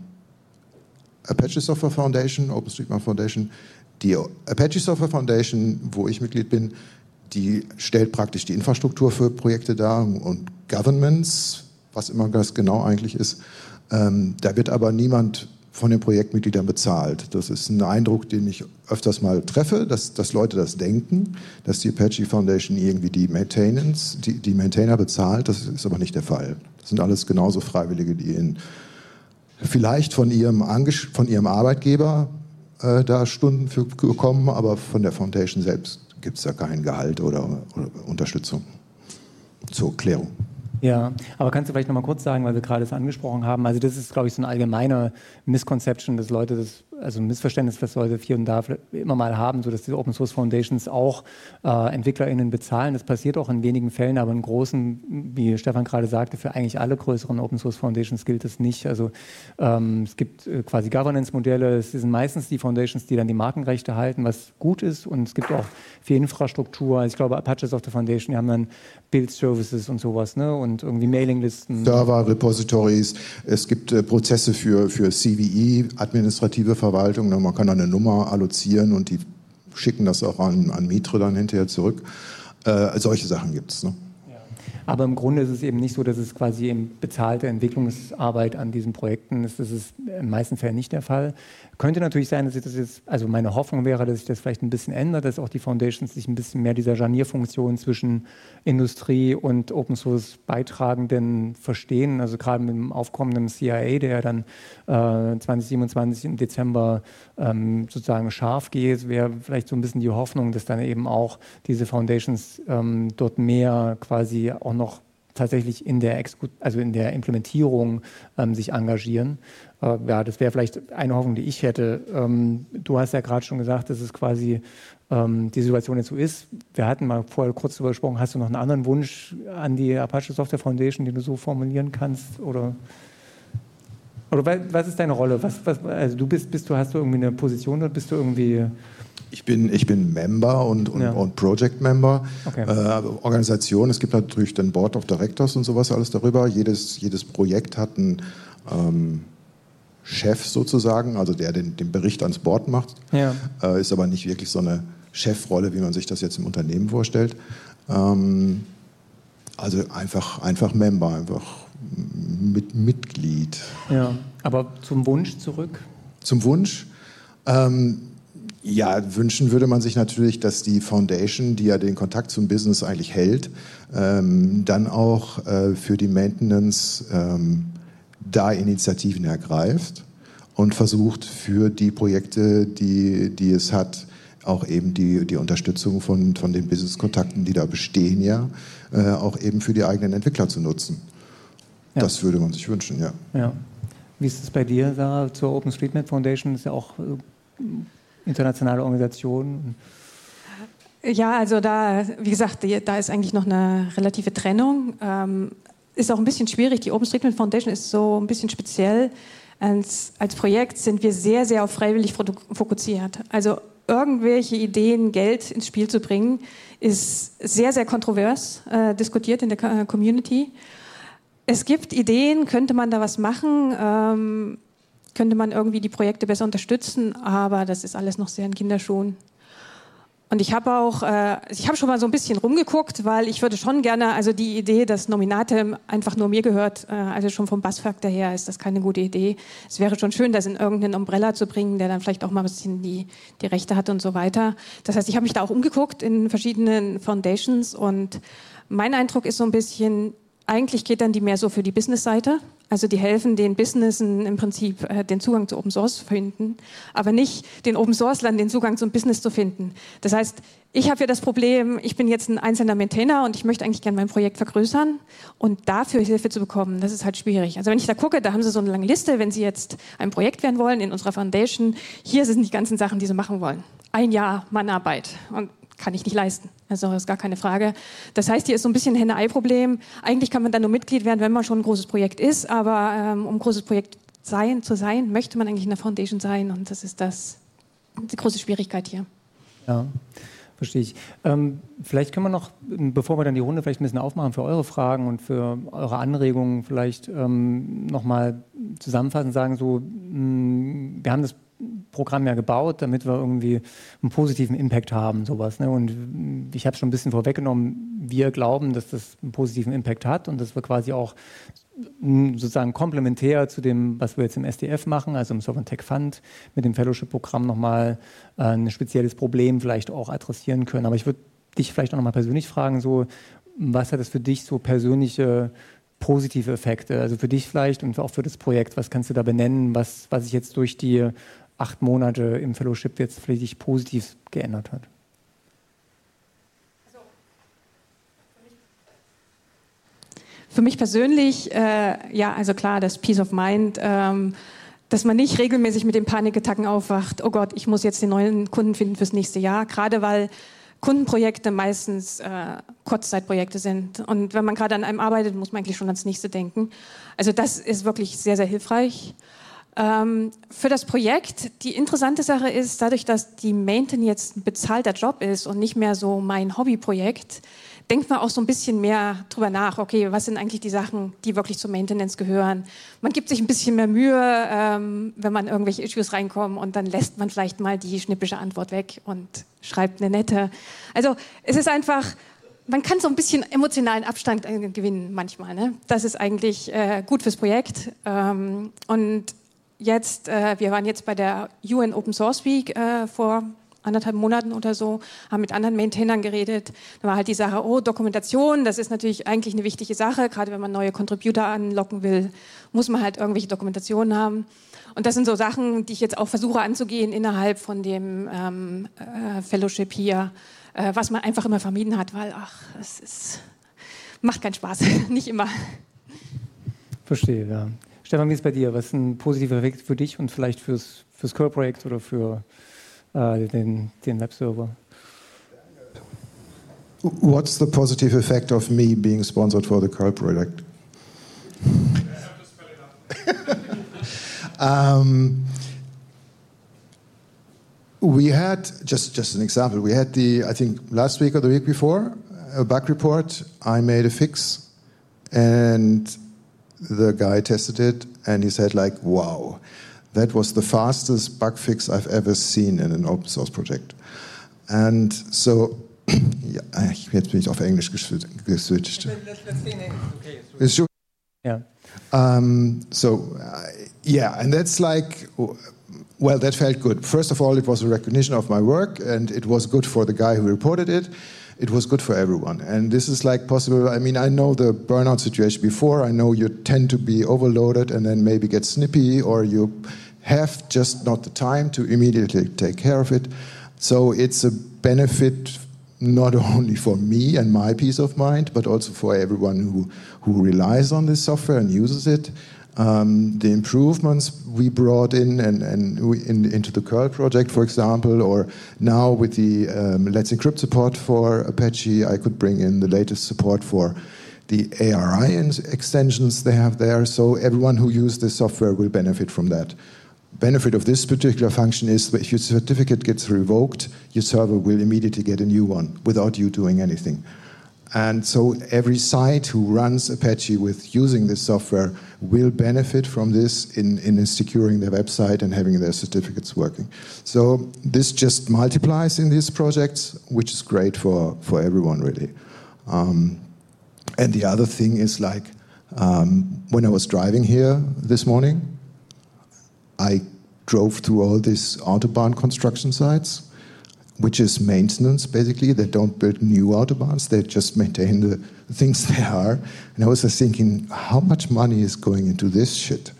Apache Software Foundation, OpenStreetMap Foundation. Die Apache Software Foundation, wo ich Mitglied bin, die stellt praktisch die Infrastruktur für Projekte dar und Governments, was immer das genau eigentlich ist. Ähm, da wird aber niemand von den Projektmitgliedern bezahlt. Das ist ein Eindruck, den ich öfters mal treffe, dass, dass Leute das denken, dass die Apache Foundation irgendwie die Maintenance, die, die Maintainer bezahlt. Das ist aber nicht der Fall. Das sind alles genauso Freiwillige, die in, vielleicht von ihrem, Angesch- von ihrem Arbeitgeber äh, da Stunden für bekommen, aber von der Foundation selbst gibt es da kein Gehalt oder, oder Unterstützung. Zur Klärung. Ja, aber kannst du vielleicht noch mal kurz sagen, weil wir gerade das angesprochen haben, also das ist, glaube ich, so ein allgemeiner Misconception, dass Leute das, also ein Missverständnis, was Leute hier und da immer mal haben, so dass die Open Source Foundations auch äh, EntwicklerInnen bezahlen. Das passiert auch in wenigen Fällen, aber in großen, wie Stefan gerade sagte, für eigentlich alle größeren Open Source Foundations gilt das nicht. Also ähm, es gibt äh, quasi Governance-Modelle, es sind meistens die Foundations, die dann die Markenrechte halten, was gut ist und es gibt auch viel Infrastruktur. Also ich glaube, Apache Software Foundation, die haben dann Build-Services und sowas, ne? Und irgendwie Mailinglisten. Server, Repositories, es gibt äh, Prozesse für, für C V E, administrative Verwaltung, ne? Man kann dann eine Nummer allozieren und die schicken das auch an, an Mitre dann hinterher zurück. Äh, solche Sachen gibt es. Ne? Ja. Aber im Grunde ist es eben nicht so, dass es quasi eben bezahlte Entwicklungsarbeit an diesen Projekten ist. Das ist in den meisten Fällen nicht der Fall. Könnte natürlich sein, dass sich das jetzt, also meine Hoffnung wäre, dass sich das vielleicht ein bisschen ändert, dass auch die Foundations sich ein bisschen mehr dieser Scharnierfunktion zwischen Industrie und Open Source Beitragenden verstehen. Also gerade mit dem aufkommenden C I A, der ja dann äh, zwanzig siebenundzwanzig im Dezember ähm, sozusagen scharf geht, wäre vielleicht so ein bisschen die Hoffnung, dass dann eben auch diese Foundations ähm, dort mehr quasi auch noch tatsächlich in der, Exekut- also in der Implementierung ähm, sich engagieren. Äh, ja, das wäre vielleicht eine Hoffnung, die ich hätte. Ähm, du hast ja gerade schon gesagt, dass es quasi ähm, die Situation jetzt so ist. Wir hatten mal vorher kurz darüber gesprochen. Hast du noch einen anderen Wunsch an die Apache Software Foundation, den du so formulieren kannst? Oder, oder was ist deine Rolle? Was, was, also du bist, bist du, hast du irgendwie eine Position oder bist du irgendwie... Ich bin, ich bin Member und, und, ja. und Project Member. Okay. Äh, Organisation, es gibt natürlich den Board of Directors und sowas alles darüber. Jedes, jedes Projekt hat einen ähm, Chef sozusagen, also der den, den Bericht ans Board macht. Ja. Äh, ist aber nicht wirklich so eine Chefrolle, wie man sich das jetzt im Unternehmen vorstellt. Ähm, also einfach, einfach Member, einfach mit, Mitglied. Ja, aber zum Wunsch zurück? Zum Wunsch? Ähm, Ja, wünschen würde man sich natürlich, dass die Foundation, die ja den Kontakt zum Business eigentlich hält, ähm, dann auch äh, für die Maintenance ähm, da Initiativen ergreift und versucht für die Projekte, die, die es hat, auch eben die, die Unterstützung von, von den Business-Kontakten, die da bestehen, ja, äh, auch eben für die eigenen Entwickler zu nutzen. Ja. Das würde man sich wünschen, ja. Ja. Wie ist es bei dir, Sarah, zur OpenStreetMap Foundation? Das ist ja auch... Äh, internationale Organisation? Ja, also da, wie gesagt, da ist eigentlich noch eine relative Trennung. Ähm, ist auch ein bisschen schwierig. Die OpenStreetMap Foundation ist so ein bisschen speziell. Als, als Projekt sind wir sehr, sehr auf freiwillig fokussiert. Also irgendwelche Ideen, Geld ins Spiel zu bringen, ist sehr, sehr kontrovers äh, diskutiert in der Community. Es gibt Ideen, könnte man da was machen, ähm, könnte man irgendwie die Projekte besser unterstützen, aber das ist alles noch sehr in Kinderschuhen. Und ich habe auch, äh, ich habe schon mal so ein bisschen rumgeguckt, weil ich würde schon gerne, also die Idee, dass Nominate einfach nur mir gehört, äh, also schon vom Bassfaktor her ist das keine gute Idee. Es wäre schon schön, das in irgendeinen Umbrella zu bringen, der dann vielleicht auch mal ein bisschen die, die Rechte hat und so weiter. Das heißt, ich habe mich da auch umgeguckt in verschiedenen Foundations und mein Eindruck ist so ein bisschen, eigentlich geht dann die mehr so für die Business-Seite. Also die helfen den Businessen im Prinzip äh, den Zugang zu Open Source zu finden, aber nicht den Open Source-Lern den Zugang zum Business zu finden. Das heißt, ich habe ja das Problem, ich bin jetzt ein einzelner Maintainer und ich möchte eigentlich gerne mein Projekt vergrößern und dafür Hilfe zu bekommen, das ist halt schwierig. Also wenn ich da gucke, da haben sie so eine lange Liste, wenn sie jetzt ein Projekt werden wollen in unserer Foundation, hier sind die ganzen Sachen, die sie machen wollen. Ein Jahr Mannarbeit und kann ich nicht leisten. Also das ist gar keine Frage. Das heißt, hier ist so ein bisschen ein Henne-Ei-Problem. Eigentlich kann man dann nur Mitglied werden, wenn man schon ein großes Projekt ist, aber ähm, um ein großes Projekt sein, zu sein, möchte man eigentlich in der Foundation sein und das ist das, die große Schwierigkeit hier. Ja, verstehe ich. Ähm, vielleicht können wir noch, bevor wir dann die Runde vielleicht ein bisschen aufmachen für eure Fragen und für eure Anregungen, vielleicht ähm, nochmal zusammenfassend sagen, so, mh, wir haben das Programm ja gebaut, damit wir irgendwie einen positiven Impact haben, sowas. Ne? Und ich habe schon ein bisschen vorweggenommen, wir glauben, dass das einen positiven Impact hat und dass wir quasi auch sozusagen komplementär zu dem, was wir jetzt im S D F machen, also im Sovereign Tech Fund, mit dem Fellowship-Programm nochmal äh, ein spezielles Problem vielleicht auch adressieren können. Aber ich würde dich vielleicht auch nochmal persönlich fragen, so, was hat das für dich so persönliche positive Effekte, also für dich vielleicht und auch für das Projekt, was kannst du da benennen, was, was sich jetzt durch die acht Monate im Fellowship jetzt für dich positiv geändert hat? Für mich persönlich, äh, ja, also klar, das Peace of Mind, ähm, dass man nicht regelmäßig mit den Panikattacken aufwacht, oh Gott, ich muss jetzt den neuen Kunden finden fürs nächste Jahr, gerade weil Kundenprojekte meistens äh, Kurzzeitprojekte sind. Und wenn man gerade an einem arbeitet, muss man eigentlich schon ans nächste denken. Also das ist wirklich sehr, sehr hilfreich. Ähm, für das Projekt, die interessante Sache ist, dadurch, dass die Maintenance jetzt ein bezahlter Job ist und nicht mehr so mein Hobbyprojekt, denkt man auch so ein bisschen mehr drüber nach, okay, was sind eigentlich die Sachen, die wirklich zur Maintenance gehören. Man gibt sich ein bisschen mehr Mühe, ähm, wenn man irgendwelche Issues reinkommen und dann lässt man vielleicht mal die schnippische Antwort weg und schreibt eine nette. Also es ist einfach, man kann so ein bisschen emotionalen Abstand gewinnen manchmal. Ne? Das ist eigentlich äh, gut fürs Projekt. Ähm, und jetzt, äh, wir waren jetzt bei der U N Open Source Week äh, vor anderthalb Monaten oder so, haben mit anderen Maintainern geredet. Da war halt die Sache, oh, Dokumentation, das ist natürlich eigentlich eine wichtige Sache. Gerade wenn man neue Contributor anlocken will, muss man halt irgendwelche Dokumentationen haben. Und das sind so Sachen, die ich jetzt auch versuche anzugehen innerhalb von dem ähm, äh, Fellowship hier, äh, was man einfach immer vermieden hat, weil, ach, es ist, macht keinen Spaß, nicht immer. Verstehe, ja. Stefan, wie ist es bei dir? Was ist ein positiver Effekt für dich und vielleicht fürs, fürs Curl-Projekt oder für äh, den, den Webserver? What's the positive effect of me being sponsored for the Curl project? um, we had, just, just an example, we had the, I think last week or the week before, a bug report. I made a fix and the guy tested it and he said like, wow, that was the fastest bug fix I've ever seen in an open source project. And so, ja, jetzt bin ich auf Englisch geswitcht. Let's, let's stay in English, okay. Sure. Yeah. Um, so, uh, yeah, and that's like, well, that felt good. First of all, it was a recognition of my work and it was good for the guy who reported it. It was good for everyone. And this is like possible. I mean, I know the burnout situation before. I know you tend to be overloaded and then maybe get snippy, or you have just not the time to immediately take care of it. So it's a benefit not only for me and my peace of mind, but also for everyone who, who relies on this software and uses it. Um, the improvements we brought in and, and we in, into the curl project, for example, or now with the um, Let's Encrypt support for Apache, I could bring in the latest support for the A R I extensions they have there, so everyone who uses this software will benefit from that. Benefit of this particular function is that if your certificate gets revoked, your server will immediately get a new one without you doing anything. And so every site who runs Apache with using this software will benefit from this in, in securing their website and having their certificates working. So this just multiplies in these projects, which is great for, for everyone, really. Um, and the other thing is, like, um, when I was driving here this morning, I drove through all these Autobahn construction sites, which is maintenance, basically. They don't build new Autobahns, they just maintain the things they are. And I was just thinking, how much money is going into this shit?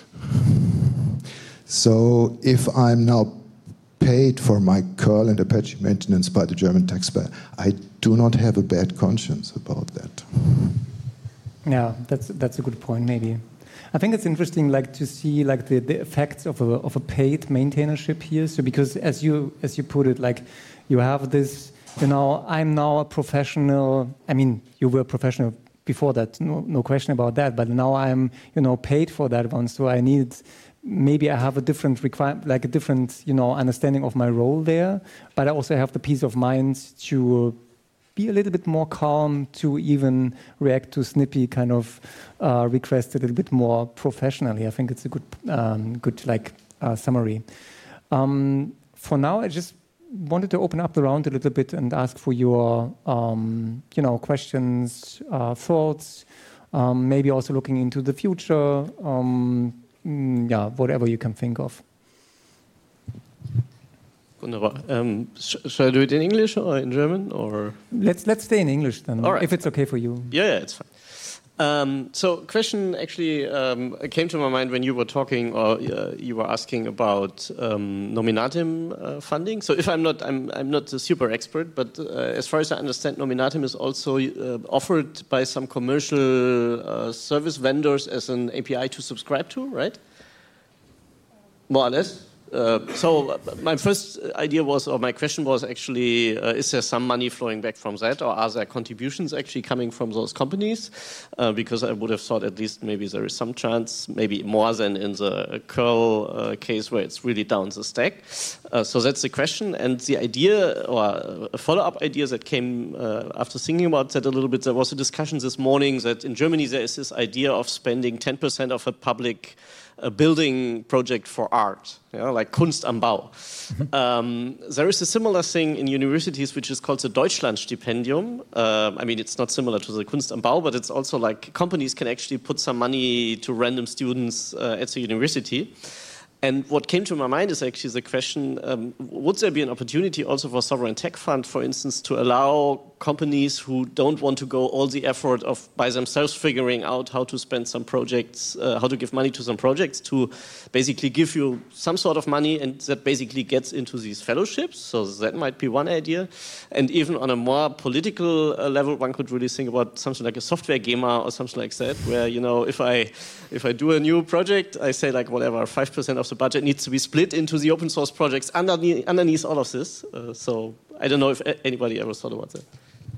So if I'm now paid for my curl and Apache maintenance by the German taxpayer, I do not have a bad conscience about that. Yeah, that's that's a good point, maybe. I think it's interesting, like, to see, like, the, the effects of a of a paid maintainership here. So because as you as you put it, like, you have this, you know, I'm now a professional. I mean, you were a professional before that, no no question about that. But now I'm, you know, paid for that one. So I need, maybe I have a different requirement, like a different, you know, understanding of my role there. But I also have the peace of mind to be a little bit more calm, to even react to snippy kind of uh, requests a little bit more professionally. I think it's a good, um, good like uh, summary. Um, for now, I just wanted to open up the round a little bit and ask for your, um, you know, questions, uh, thoughts, um, maybe also looking into the future. Um, yeah, whatever you can think of. Wunderbar. Um, sh shall I do it in English or in German, or? Let's let's stay in English then, right. If it's okay for you. Yeah, yeah, it's fine. Um, so, question actually um, came to my mind when you were talking, or uh, you were asking about um, Nominatim uh, funding. So, if I'm not, I'm I'm not a super expert, but uh, as far as I understand, Nominatim is also uh, offered by some commercial uh, service vendors as an A P I to subscribe to, right? More or less. Uh, so uh, my first idea was, or my question was actually, uh, is there some money flowing back from that, or are there contributions actually coming from those companies? Uh, because I would have thought at least maybe there is some chance, maybe more than in the curl uh, case where it's really down the stack. Uh, so that's the question. And the idea, or a follow-up idea that came uh, after thinking about that a little bit, there was a discussion this morning that in Germany there is this idea of spending ten percent of a public a building project for art, you know, like Kunst am Bau. um, there is a similar thing in universities which is called the Deutschlandstipendium. Um, I mean, it's not similar to the Kunst am Bau, but it's also like companies can actually put some money to random students uh, at the university. And what came to my mind is actually the question, um, would there be an opportunity also for Sovereign Tech Fund, for instance, to allow companies who don't want to go all the effort of by themselves figuring out how to spend some projects, uh, how to give money to some projects, to basically give you some sort of money, and that basically gets into these fellowships. So that might be one idea. And even on a more political uh, level, one could really think about something like a software GEMA or something like that, where, you know, if I if I do a new project, I say like whatever, five percent of the budget needs to be split into the open source projects underneath, underneath all of this. Uh, so I don't know if anybody ever thought about that.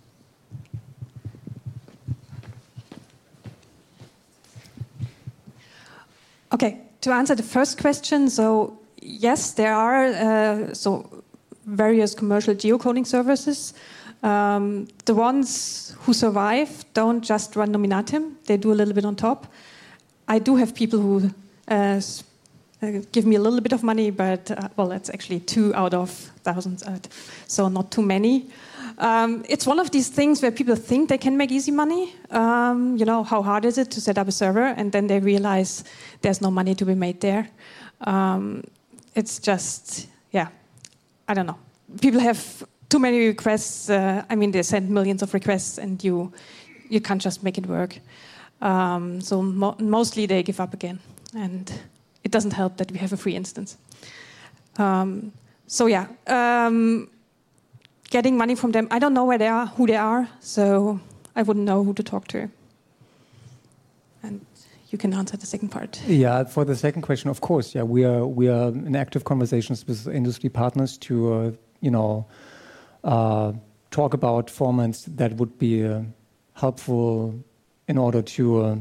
Okay, to answer the first question, so yes, there are uh, so various commercial geocoding services. Um, the ones who survive don't just run Nominatim, they do a little bit on top. I do have people who uh, uh, give me a little bit of money, but uh, well, that's actually two out of thousands, uh, so not too many. Um, it's one of these things where people think they can make easy money. Um, you know, how hard is it to set up a server? And then they realize there's no money to be made there. Um, it's just, yeah, I don't know. People have too many requests. Uh, I mean, they send millions of requests, and you you can't just make it work. Um, so mo mostly they give up again. And it doesn't help that we have a free instance. Um, so yeah. Um, Getting money from them, I don't know where they are, who they are, so I wouldn't know who to talk to. And you can answer the second part. Yeah, for the second question, of course, yeah, we are we are in active conversations with industry partners to, uh, you know, uh, talk about formats that would be uh, helpful in order to uh,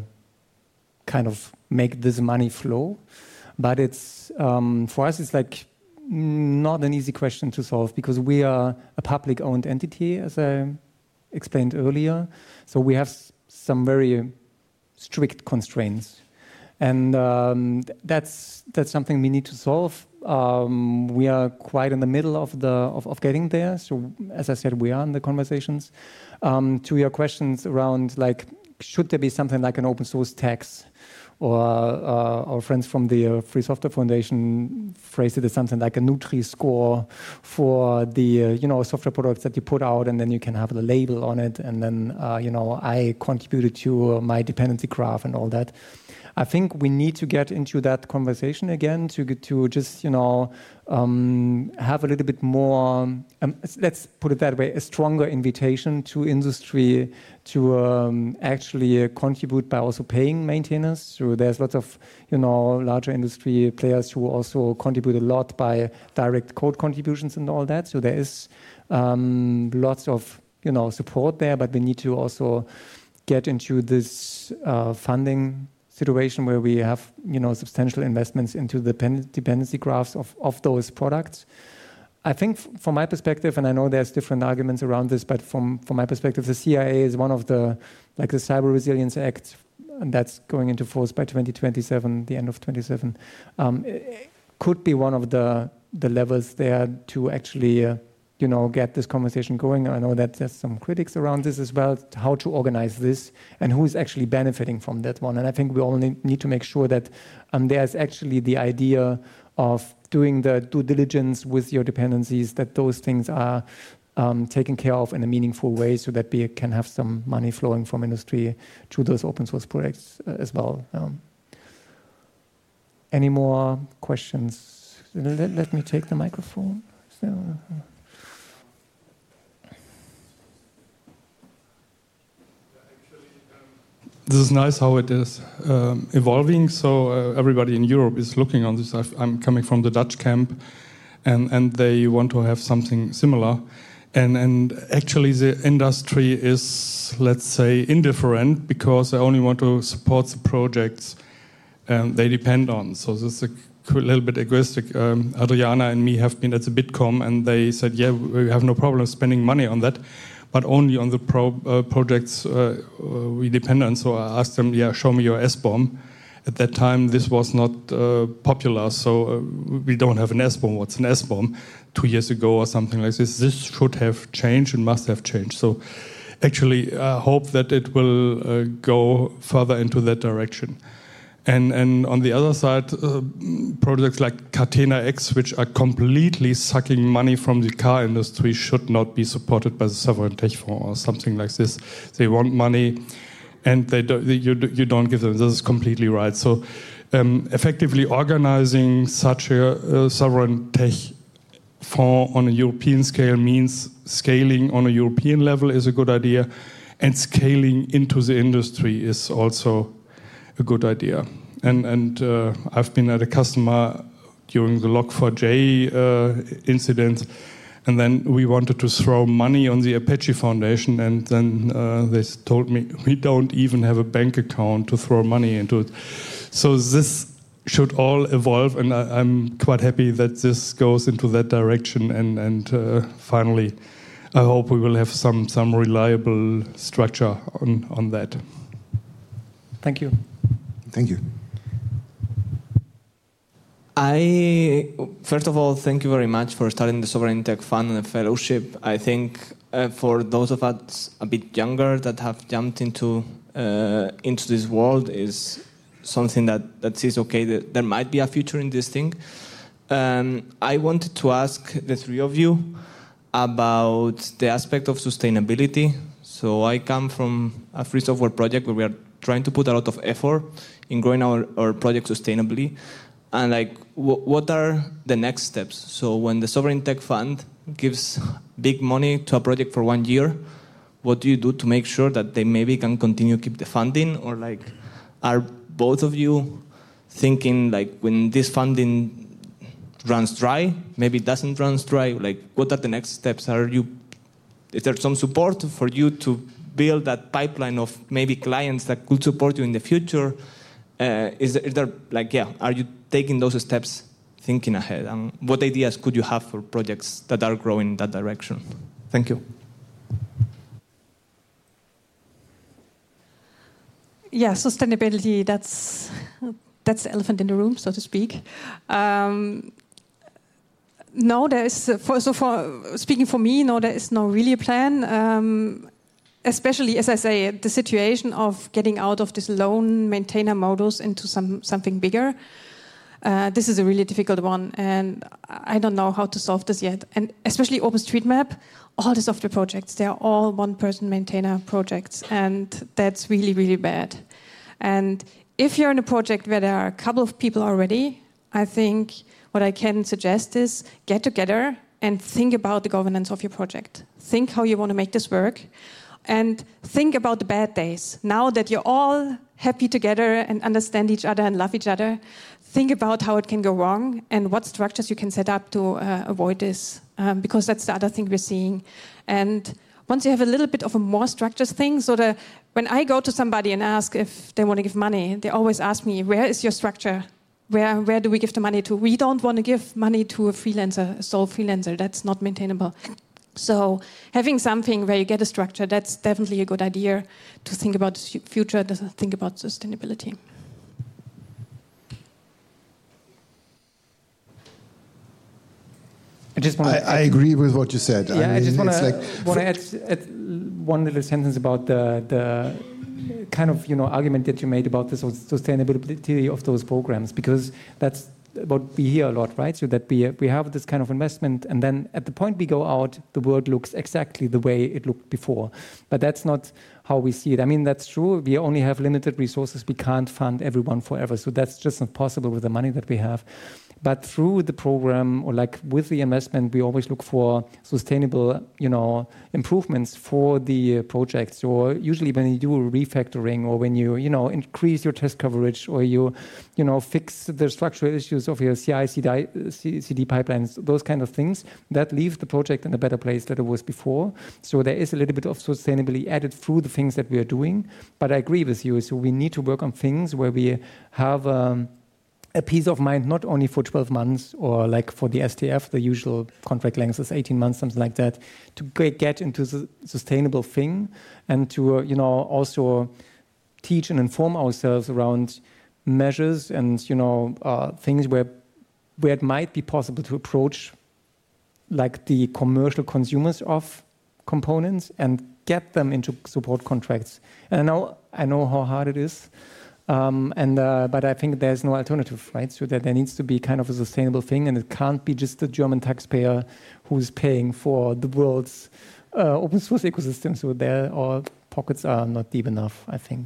kind of make this money flow. But it's um, for us, it's like not an easy question to solve because we are a public-owned entity, as I explained earlier. So we have s- some very strict constraints. And um, that's that's something we need to solve. Um, we are quite in the middle of the of, of getting there. So as I said, we are in the conversations. Um, to your questions around like, should there be something like an open source tax? Or uh, our friends from the uh, Free Software Foundation phrased it as something like a Nutri-Score for the uh, you know software products that you put out, and then you can have the label on it, and then uh, you know I contributed to my dependency graph and all that. I think we need to get into that conversation again to to just you know um, have a little bit more. Um, let's put it that way: a stronger invitation to industry to um, actually uh, contribute by also paying maintainers. So there's lots of you know larger industry players who also contribute a lot by direct code contributions and all that. So there is um, lots of you know support there, but we need to also get into this uh, funding situation where we have, you know, substantial investments into the dependency graphs of, of those products. I think f- from my perspective, and I know there's different arguments around this, but from, from my perspective, the C I A is one of the, like the Cyber Resilience Act, and that's going into force by twenty twenty-seven, the end of twenty-seven, um, it could be one of the, the levels there to actually, uh, you know, get this conversation going. I know that there's some critics around this as well, how to organize this and who's actually benefiting from that one. And I think we all need to make sure that um, there's actually the idea of doing the due diligence with your dependencies, that those things are um, taken care of in a meaningful way so that we can have some money flowing from industry to those open source projects uh, as well. Um, any more questions? Let, let me take the microphone. So, uh, This is nice how it is um, evolving. So uh, everybody in Europe is looking on this. I've, I'm coming from the Dutch camp, and, and they want to have something similar. And, and actually the industry is, let's say, indifferent because they only want to support the projects um, they depend on. So this is a little bit egoistic. Um, Adriana and me have been at the Bitkom, and they said, yeah, we have no problem spending money on that, but only on the pro, uh, projects uh, we depend on. So I asked them, yeah, show me your S BOM. At that time, this was not uh, popular, so uh, we don't have an S BOM. What's an S BOM? Two years ago or something like this. This should have changed and must have changed. So actually, I hope that it will uh, go further into that direction. And, and on the other side, uh, projects like Catena X, which are completely sucking money from the car industry, should not be supported by the Sovereign Tech Fund or something like this. They want money, and they do, you, you don't give them. This is completely right. So um, effectively organizing such a, a Sovereign Tech Fund on a European scale means scaling on a European level is a good idea, and scaling into the industry is also a good idea. And, and uh, I've been at a customer during the log four j uh, incident, and then we wanted to throw money on the Apache Foundation, and then uh, they told me we don't even have a bank account to throw money into it. So this should all evolve, and I, I'm quite happy that this goes into that direction, and, and uh, finally I hope we will have some, some reliable structure on, on that. Thank you. Thank you. I, first of all, thank you very much for starting the Sovereign Tech Fund and the fellowship. I think uh, for those of us a bit younger that have jumped into uh, into this world is something that, that sees, okay, that there might be a future in this thing. Um, I wanted to ask the three of you about the aspect of sustainability. So I come from a free software project where we are trying to put a lot of effort in growing our, our project sustainably. And like, w- what are the next steps? So when the Sovereign Tech Fund gives big money to a project for one year, what do you do to make sure that they maybe can continue keep the funding? Or like, are both of you thinking like when this funding runs dry, maybe it doesn't run dry, like what are the next steps? Are you, is there some support for you to build that pipeline of maybe clients that could support you in the future? Uh, is, there, is there, like, yeah, are you taking those steps, thinking ahead? And what ideas could you have for projects that are growing in that direction? Thank you. Yeah, sustainability, that's, that's the elephant in the room, so to speak. Um, no, there is, for, so for, speaking for me, no, there is no really a plan. Um, especially, as I say, the situation of getting out of this lone maintainer modus into some, something bigger. Uh, this is a really difficult one, and I don't know how to solve this yet. And especially OpenStreetMap, all the software projects, they are all one-person maintainer projects, and that's really, really bad. And if you're in a project where there are a couple of people already, I think what I can suggest is get together and think about the governance of your project. Think how you want to make this work, and think about the bad days. Now that you're all happy together and understand each other and love each other, think about how it can go wrong and what structures you can set up to uh, avoid this, um, because that's the other thing we're seeing. And once you have a little bit of a more structured thing, so that when I go to somebody and ask if they want to give money, they always ask me, where is your structure? Where, where do we give the money to? We don't want to give money to a freelancer, a sole freelancer. That's not maintainable. So having something where you get a structure, that's definitely a good idea to think about the future, to think about sustainability. I just want to. I, I agree with what you said. Yeah, I, mean, I just want to like, want to add, add one little sentence about the the kind of you know argument that you made about the sustainability of those programs, because that's what we hear a lot, right? So that we we have this kind of investment, and then at the point we go out, the world looks exactly the way it looked before. But that's not how we see it. I mean, that's true. We only have limited resources. We can't fund everyone forever. So that's just not possible with the money that we have. But through the program, or like with the investment, we always look for sustainable, you know, improvements for the project. So usually when you do refactoring, or when you, you know, increase your test coverage, or you, you know, fix the structural issues of your C I C D pipelines, those kind of things, that leave the project in a better place than it was before. So there is a little bit of sustainability added through the things that we are doing. But I agree with you. So we need to work on things where we have um, a peace of mind, not only for twelve months, or like for the S T F, the usual contract length is eighteen months, something like that, to get into the sustainable thing, and to, uh, you know, also teach and inform ourselves around measures and, you know, uh, things where where it might be possible to approach like the commercial consumers of components and get them into support contracts. And I know, I know how hard it is. Um, and uh, but I think there's no alternative, right? So that there needs to be kind of a sustainable thing, and it can't be just the German taxpayer who's paying for the world's uh, open source ecosystem. So there, our pockets are not deep enough, I think.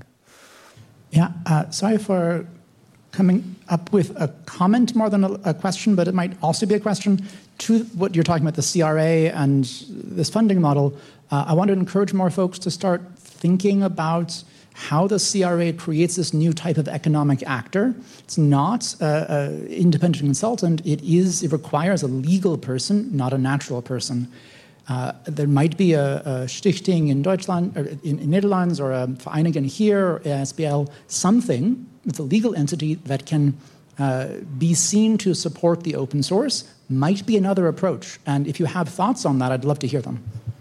Yeah, uh, sorry for coming up with a comment more than a, a question, but it might also be a question to what you're talking about, the C R A and this funding model. Uh, I want to encourage more folks to start thinking about how the C R A creates this new type of economic actor. It's not an independent consultant. It is. It requires a legal person, not a natural person. Uh, there might be a, a Stichting in Deutschland, or in, in Netherlands, or a Vereinigung here, or a S B L, something with a legal entity that can uh, be seen to support the open source. Might be another approach. And if you have thoughts on that, I'd love to hear them.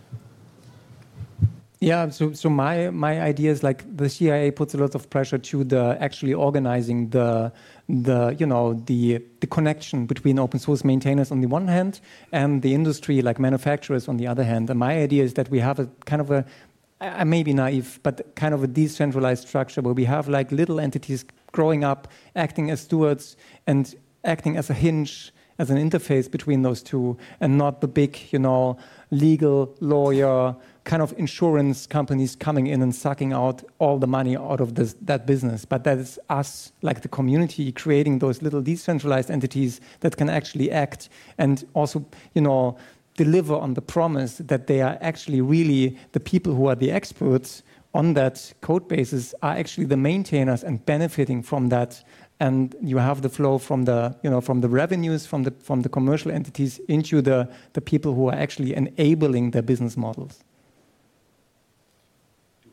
Yeah, so so my my idea is like the C I A puts a lot of pressure to the actually organizing the the you know the the connection between open source maintainers on the one hand and the industry like manufacturers on the other hand. And my idea is that we have a kind of a, I may be naive, but kind of a decentralized structure where we have like little entities growing up, acting as stewards and acting as a hinge, as an interface between those two, and not the big, you know, legal lawyer kind of insurance companies coming in and sucking out all the money out of this, that business. But that is us, like the community, creating those little decentralized entities that can actually act and also, you know, deliver on the promise that they are actually really the people who are the experts on that code bases are actually the maintainers and benefiting from that. And you have the flow from the, you know, from the revenues from the from the commercial entities into the, the people who are actually enabling their business models.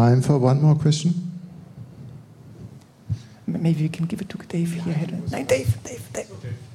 time for one more question. Maybe you can give it to Dave here. No, Dave, Dave, Dave.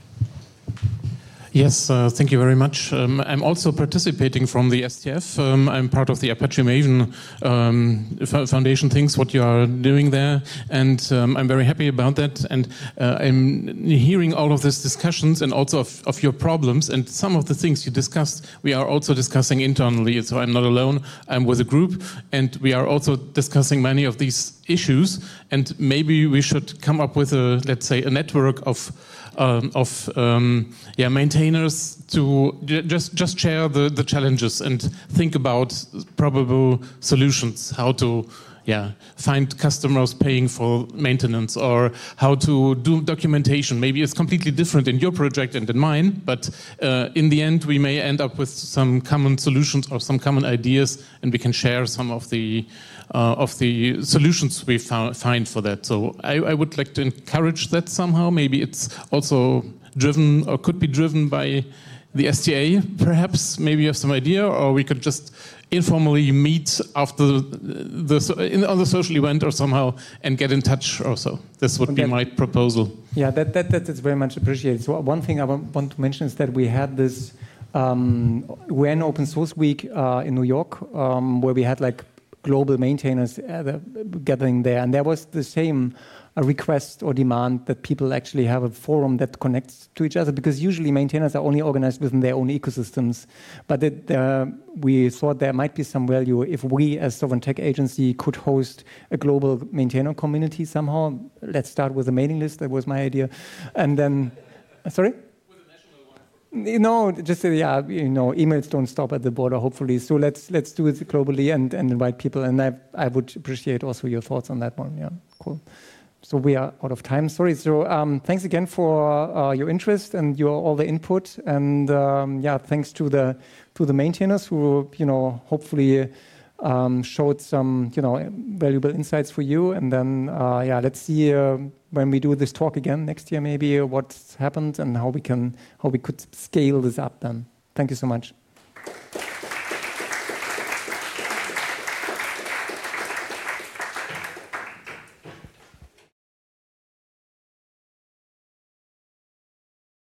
Yes, uh, thank you very much. Um, I'm also participating from the S T F. Um, I'm part of the Apache Maven um, Foundation things, what you are doing there, and um, I'm very happy about that. And uh, I'm hearing all of these discussions and also of, of your problems, and some of the things you discussed, we are also discussing internally. So I'm not alone, I'm with a group, and we are also discussing many of these issues, and maybe we should come up with a, let's say, a network of Um, of um, yeah maintainers to j just just share the the challenges and think about probable solutions, how to yeah find customers paying for maintenance, or how to do documentation. Maybe it's completely different in your project and in mine, but uh, in the end we may end up with some common solutions or some common ideas, and we can share some of the Uh, of the solutions we found, find for that. So I, I would like to encourage that somehow. Maybe it's also driven or could be driven by the S T A, perhaps. Maybe you have some idea, or we could just informally meet after the, the in, on the social event or somehow and get in touch also. This would be my proposal. Yeah, that, that, that is very much appreciated. So one thing I want to mention is that we had this um, W A N Open Source Week uh, in New York, um, where we had like global maintainers uh, gathering there, and there was the same uh, request or demand that people actually have a forum that connects to each other, because usually maintainers are only organized within their own ecosystems. But it, uh, we thought there might be some value if we as Sovereign Tech Agency could host a global maintainer community somehow. Let's start with a mailing list, that was my idea. And then, uh, sorry? No, just uh, yeah, you know, emails don't stop at the border, hopefully. So let's let's do it globally and, and invite people. And I I would appreciate also your thoughts on that one. Yeah, cool. So we are out of time. Sorry. So um, thanks again for uh, your interest and your all the input. And um, yeah, thanks to the to the maintainers who you know hopefully um, showed some you know valuable insights for you. And then uh, yeah, let's see. Uh, when we do this talk again next year, maybe what's happened and how we can, how we could scale this up then. Thank you so much.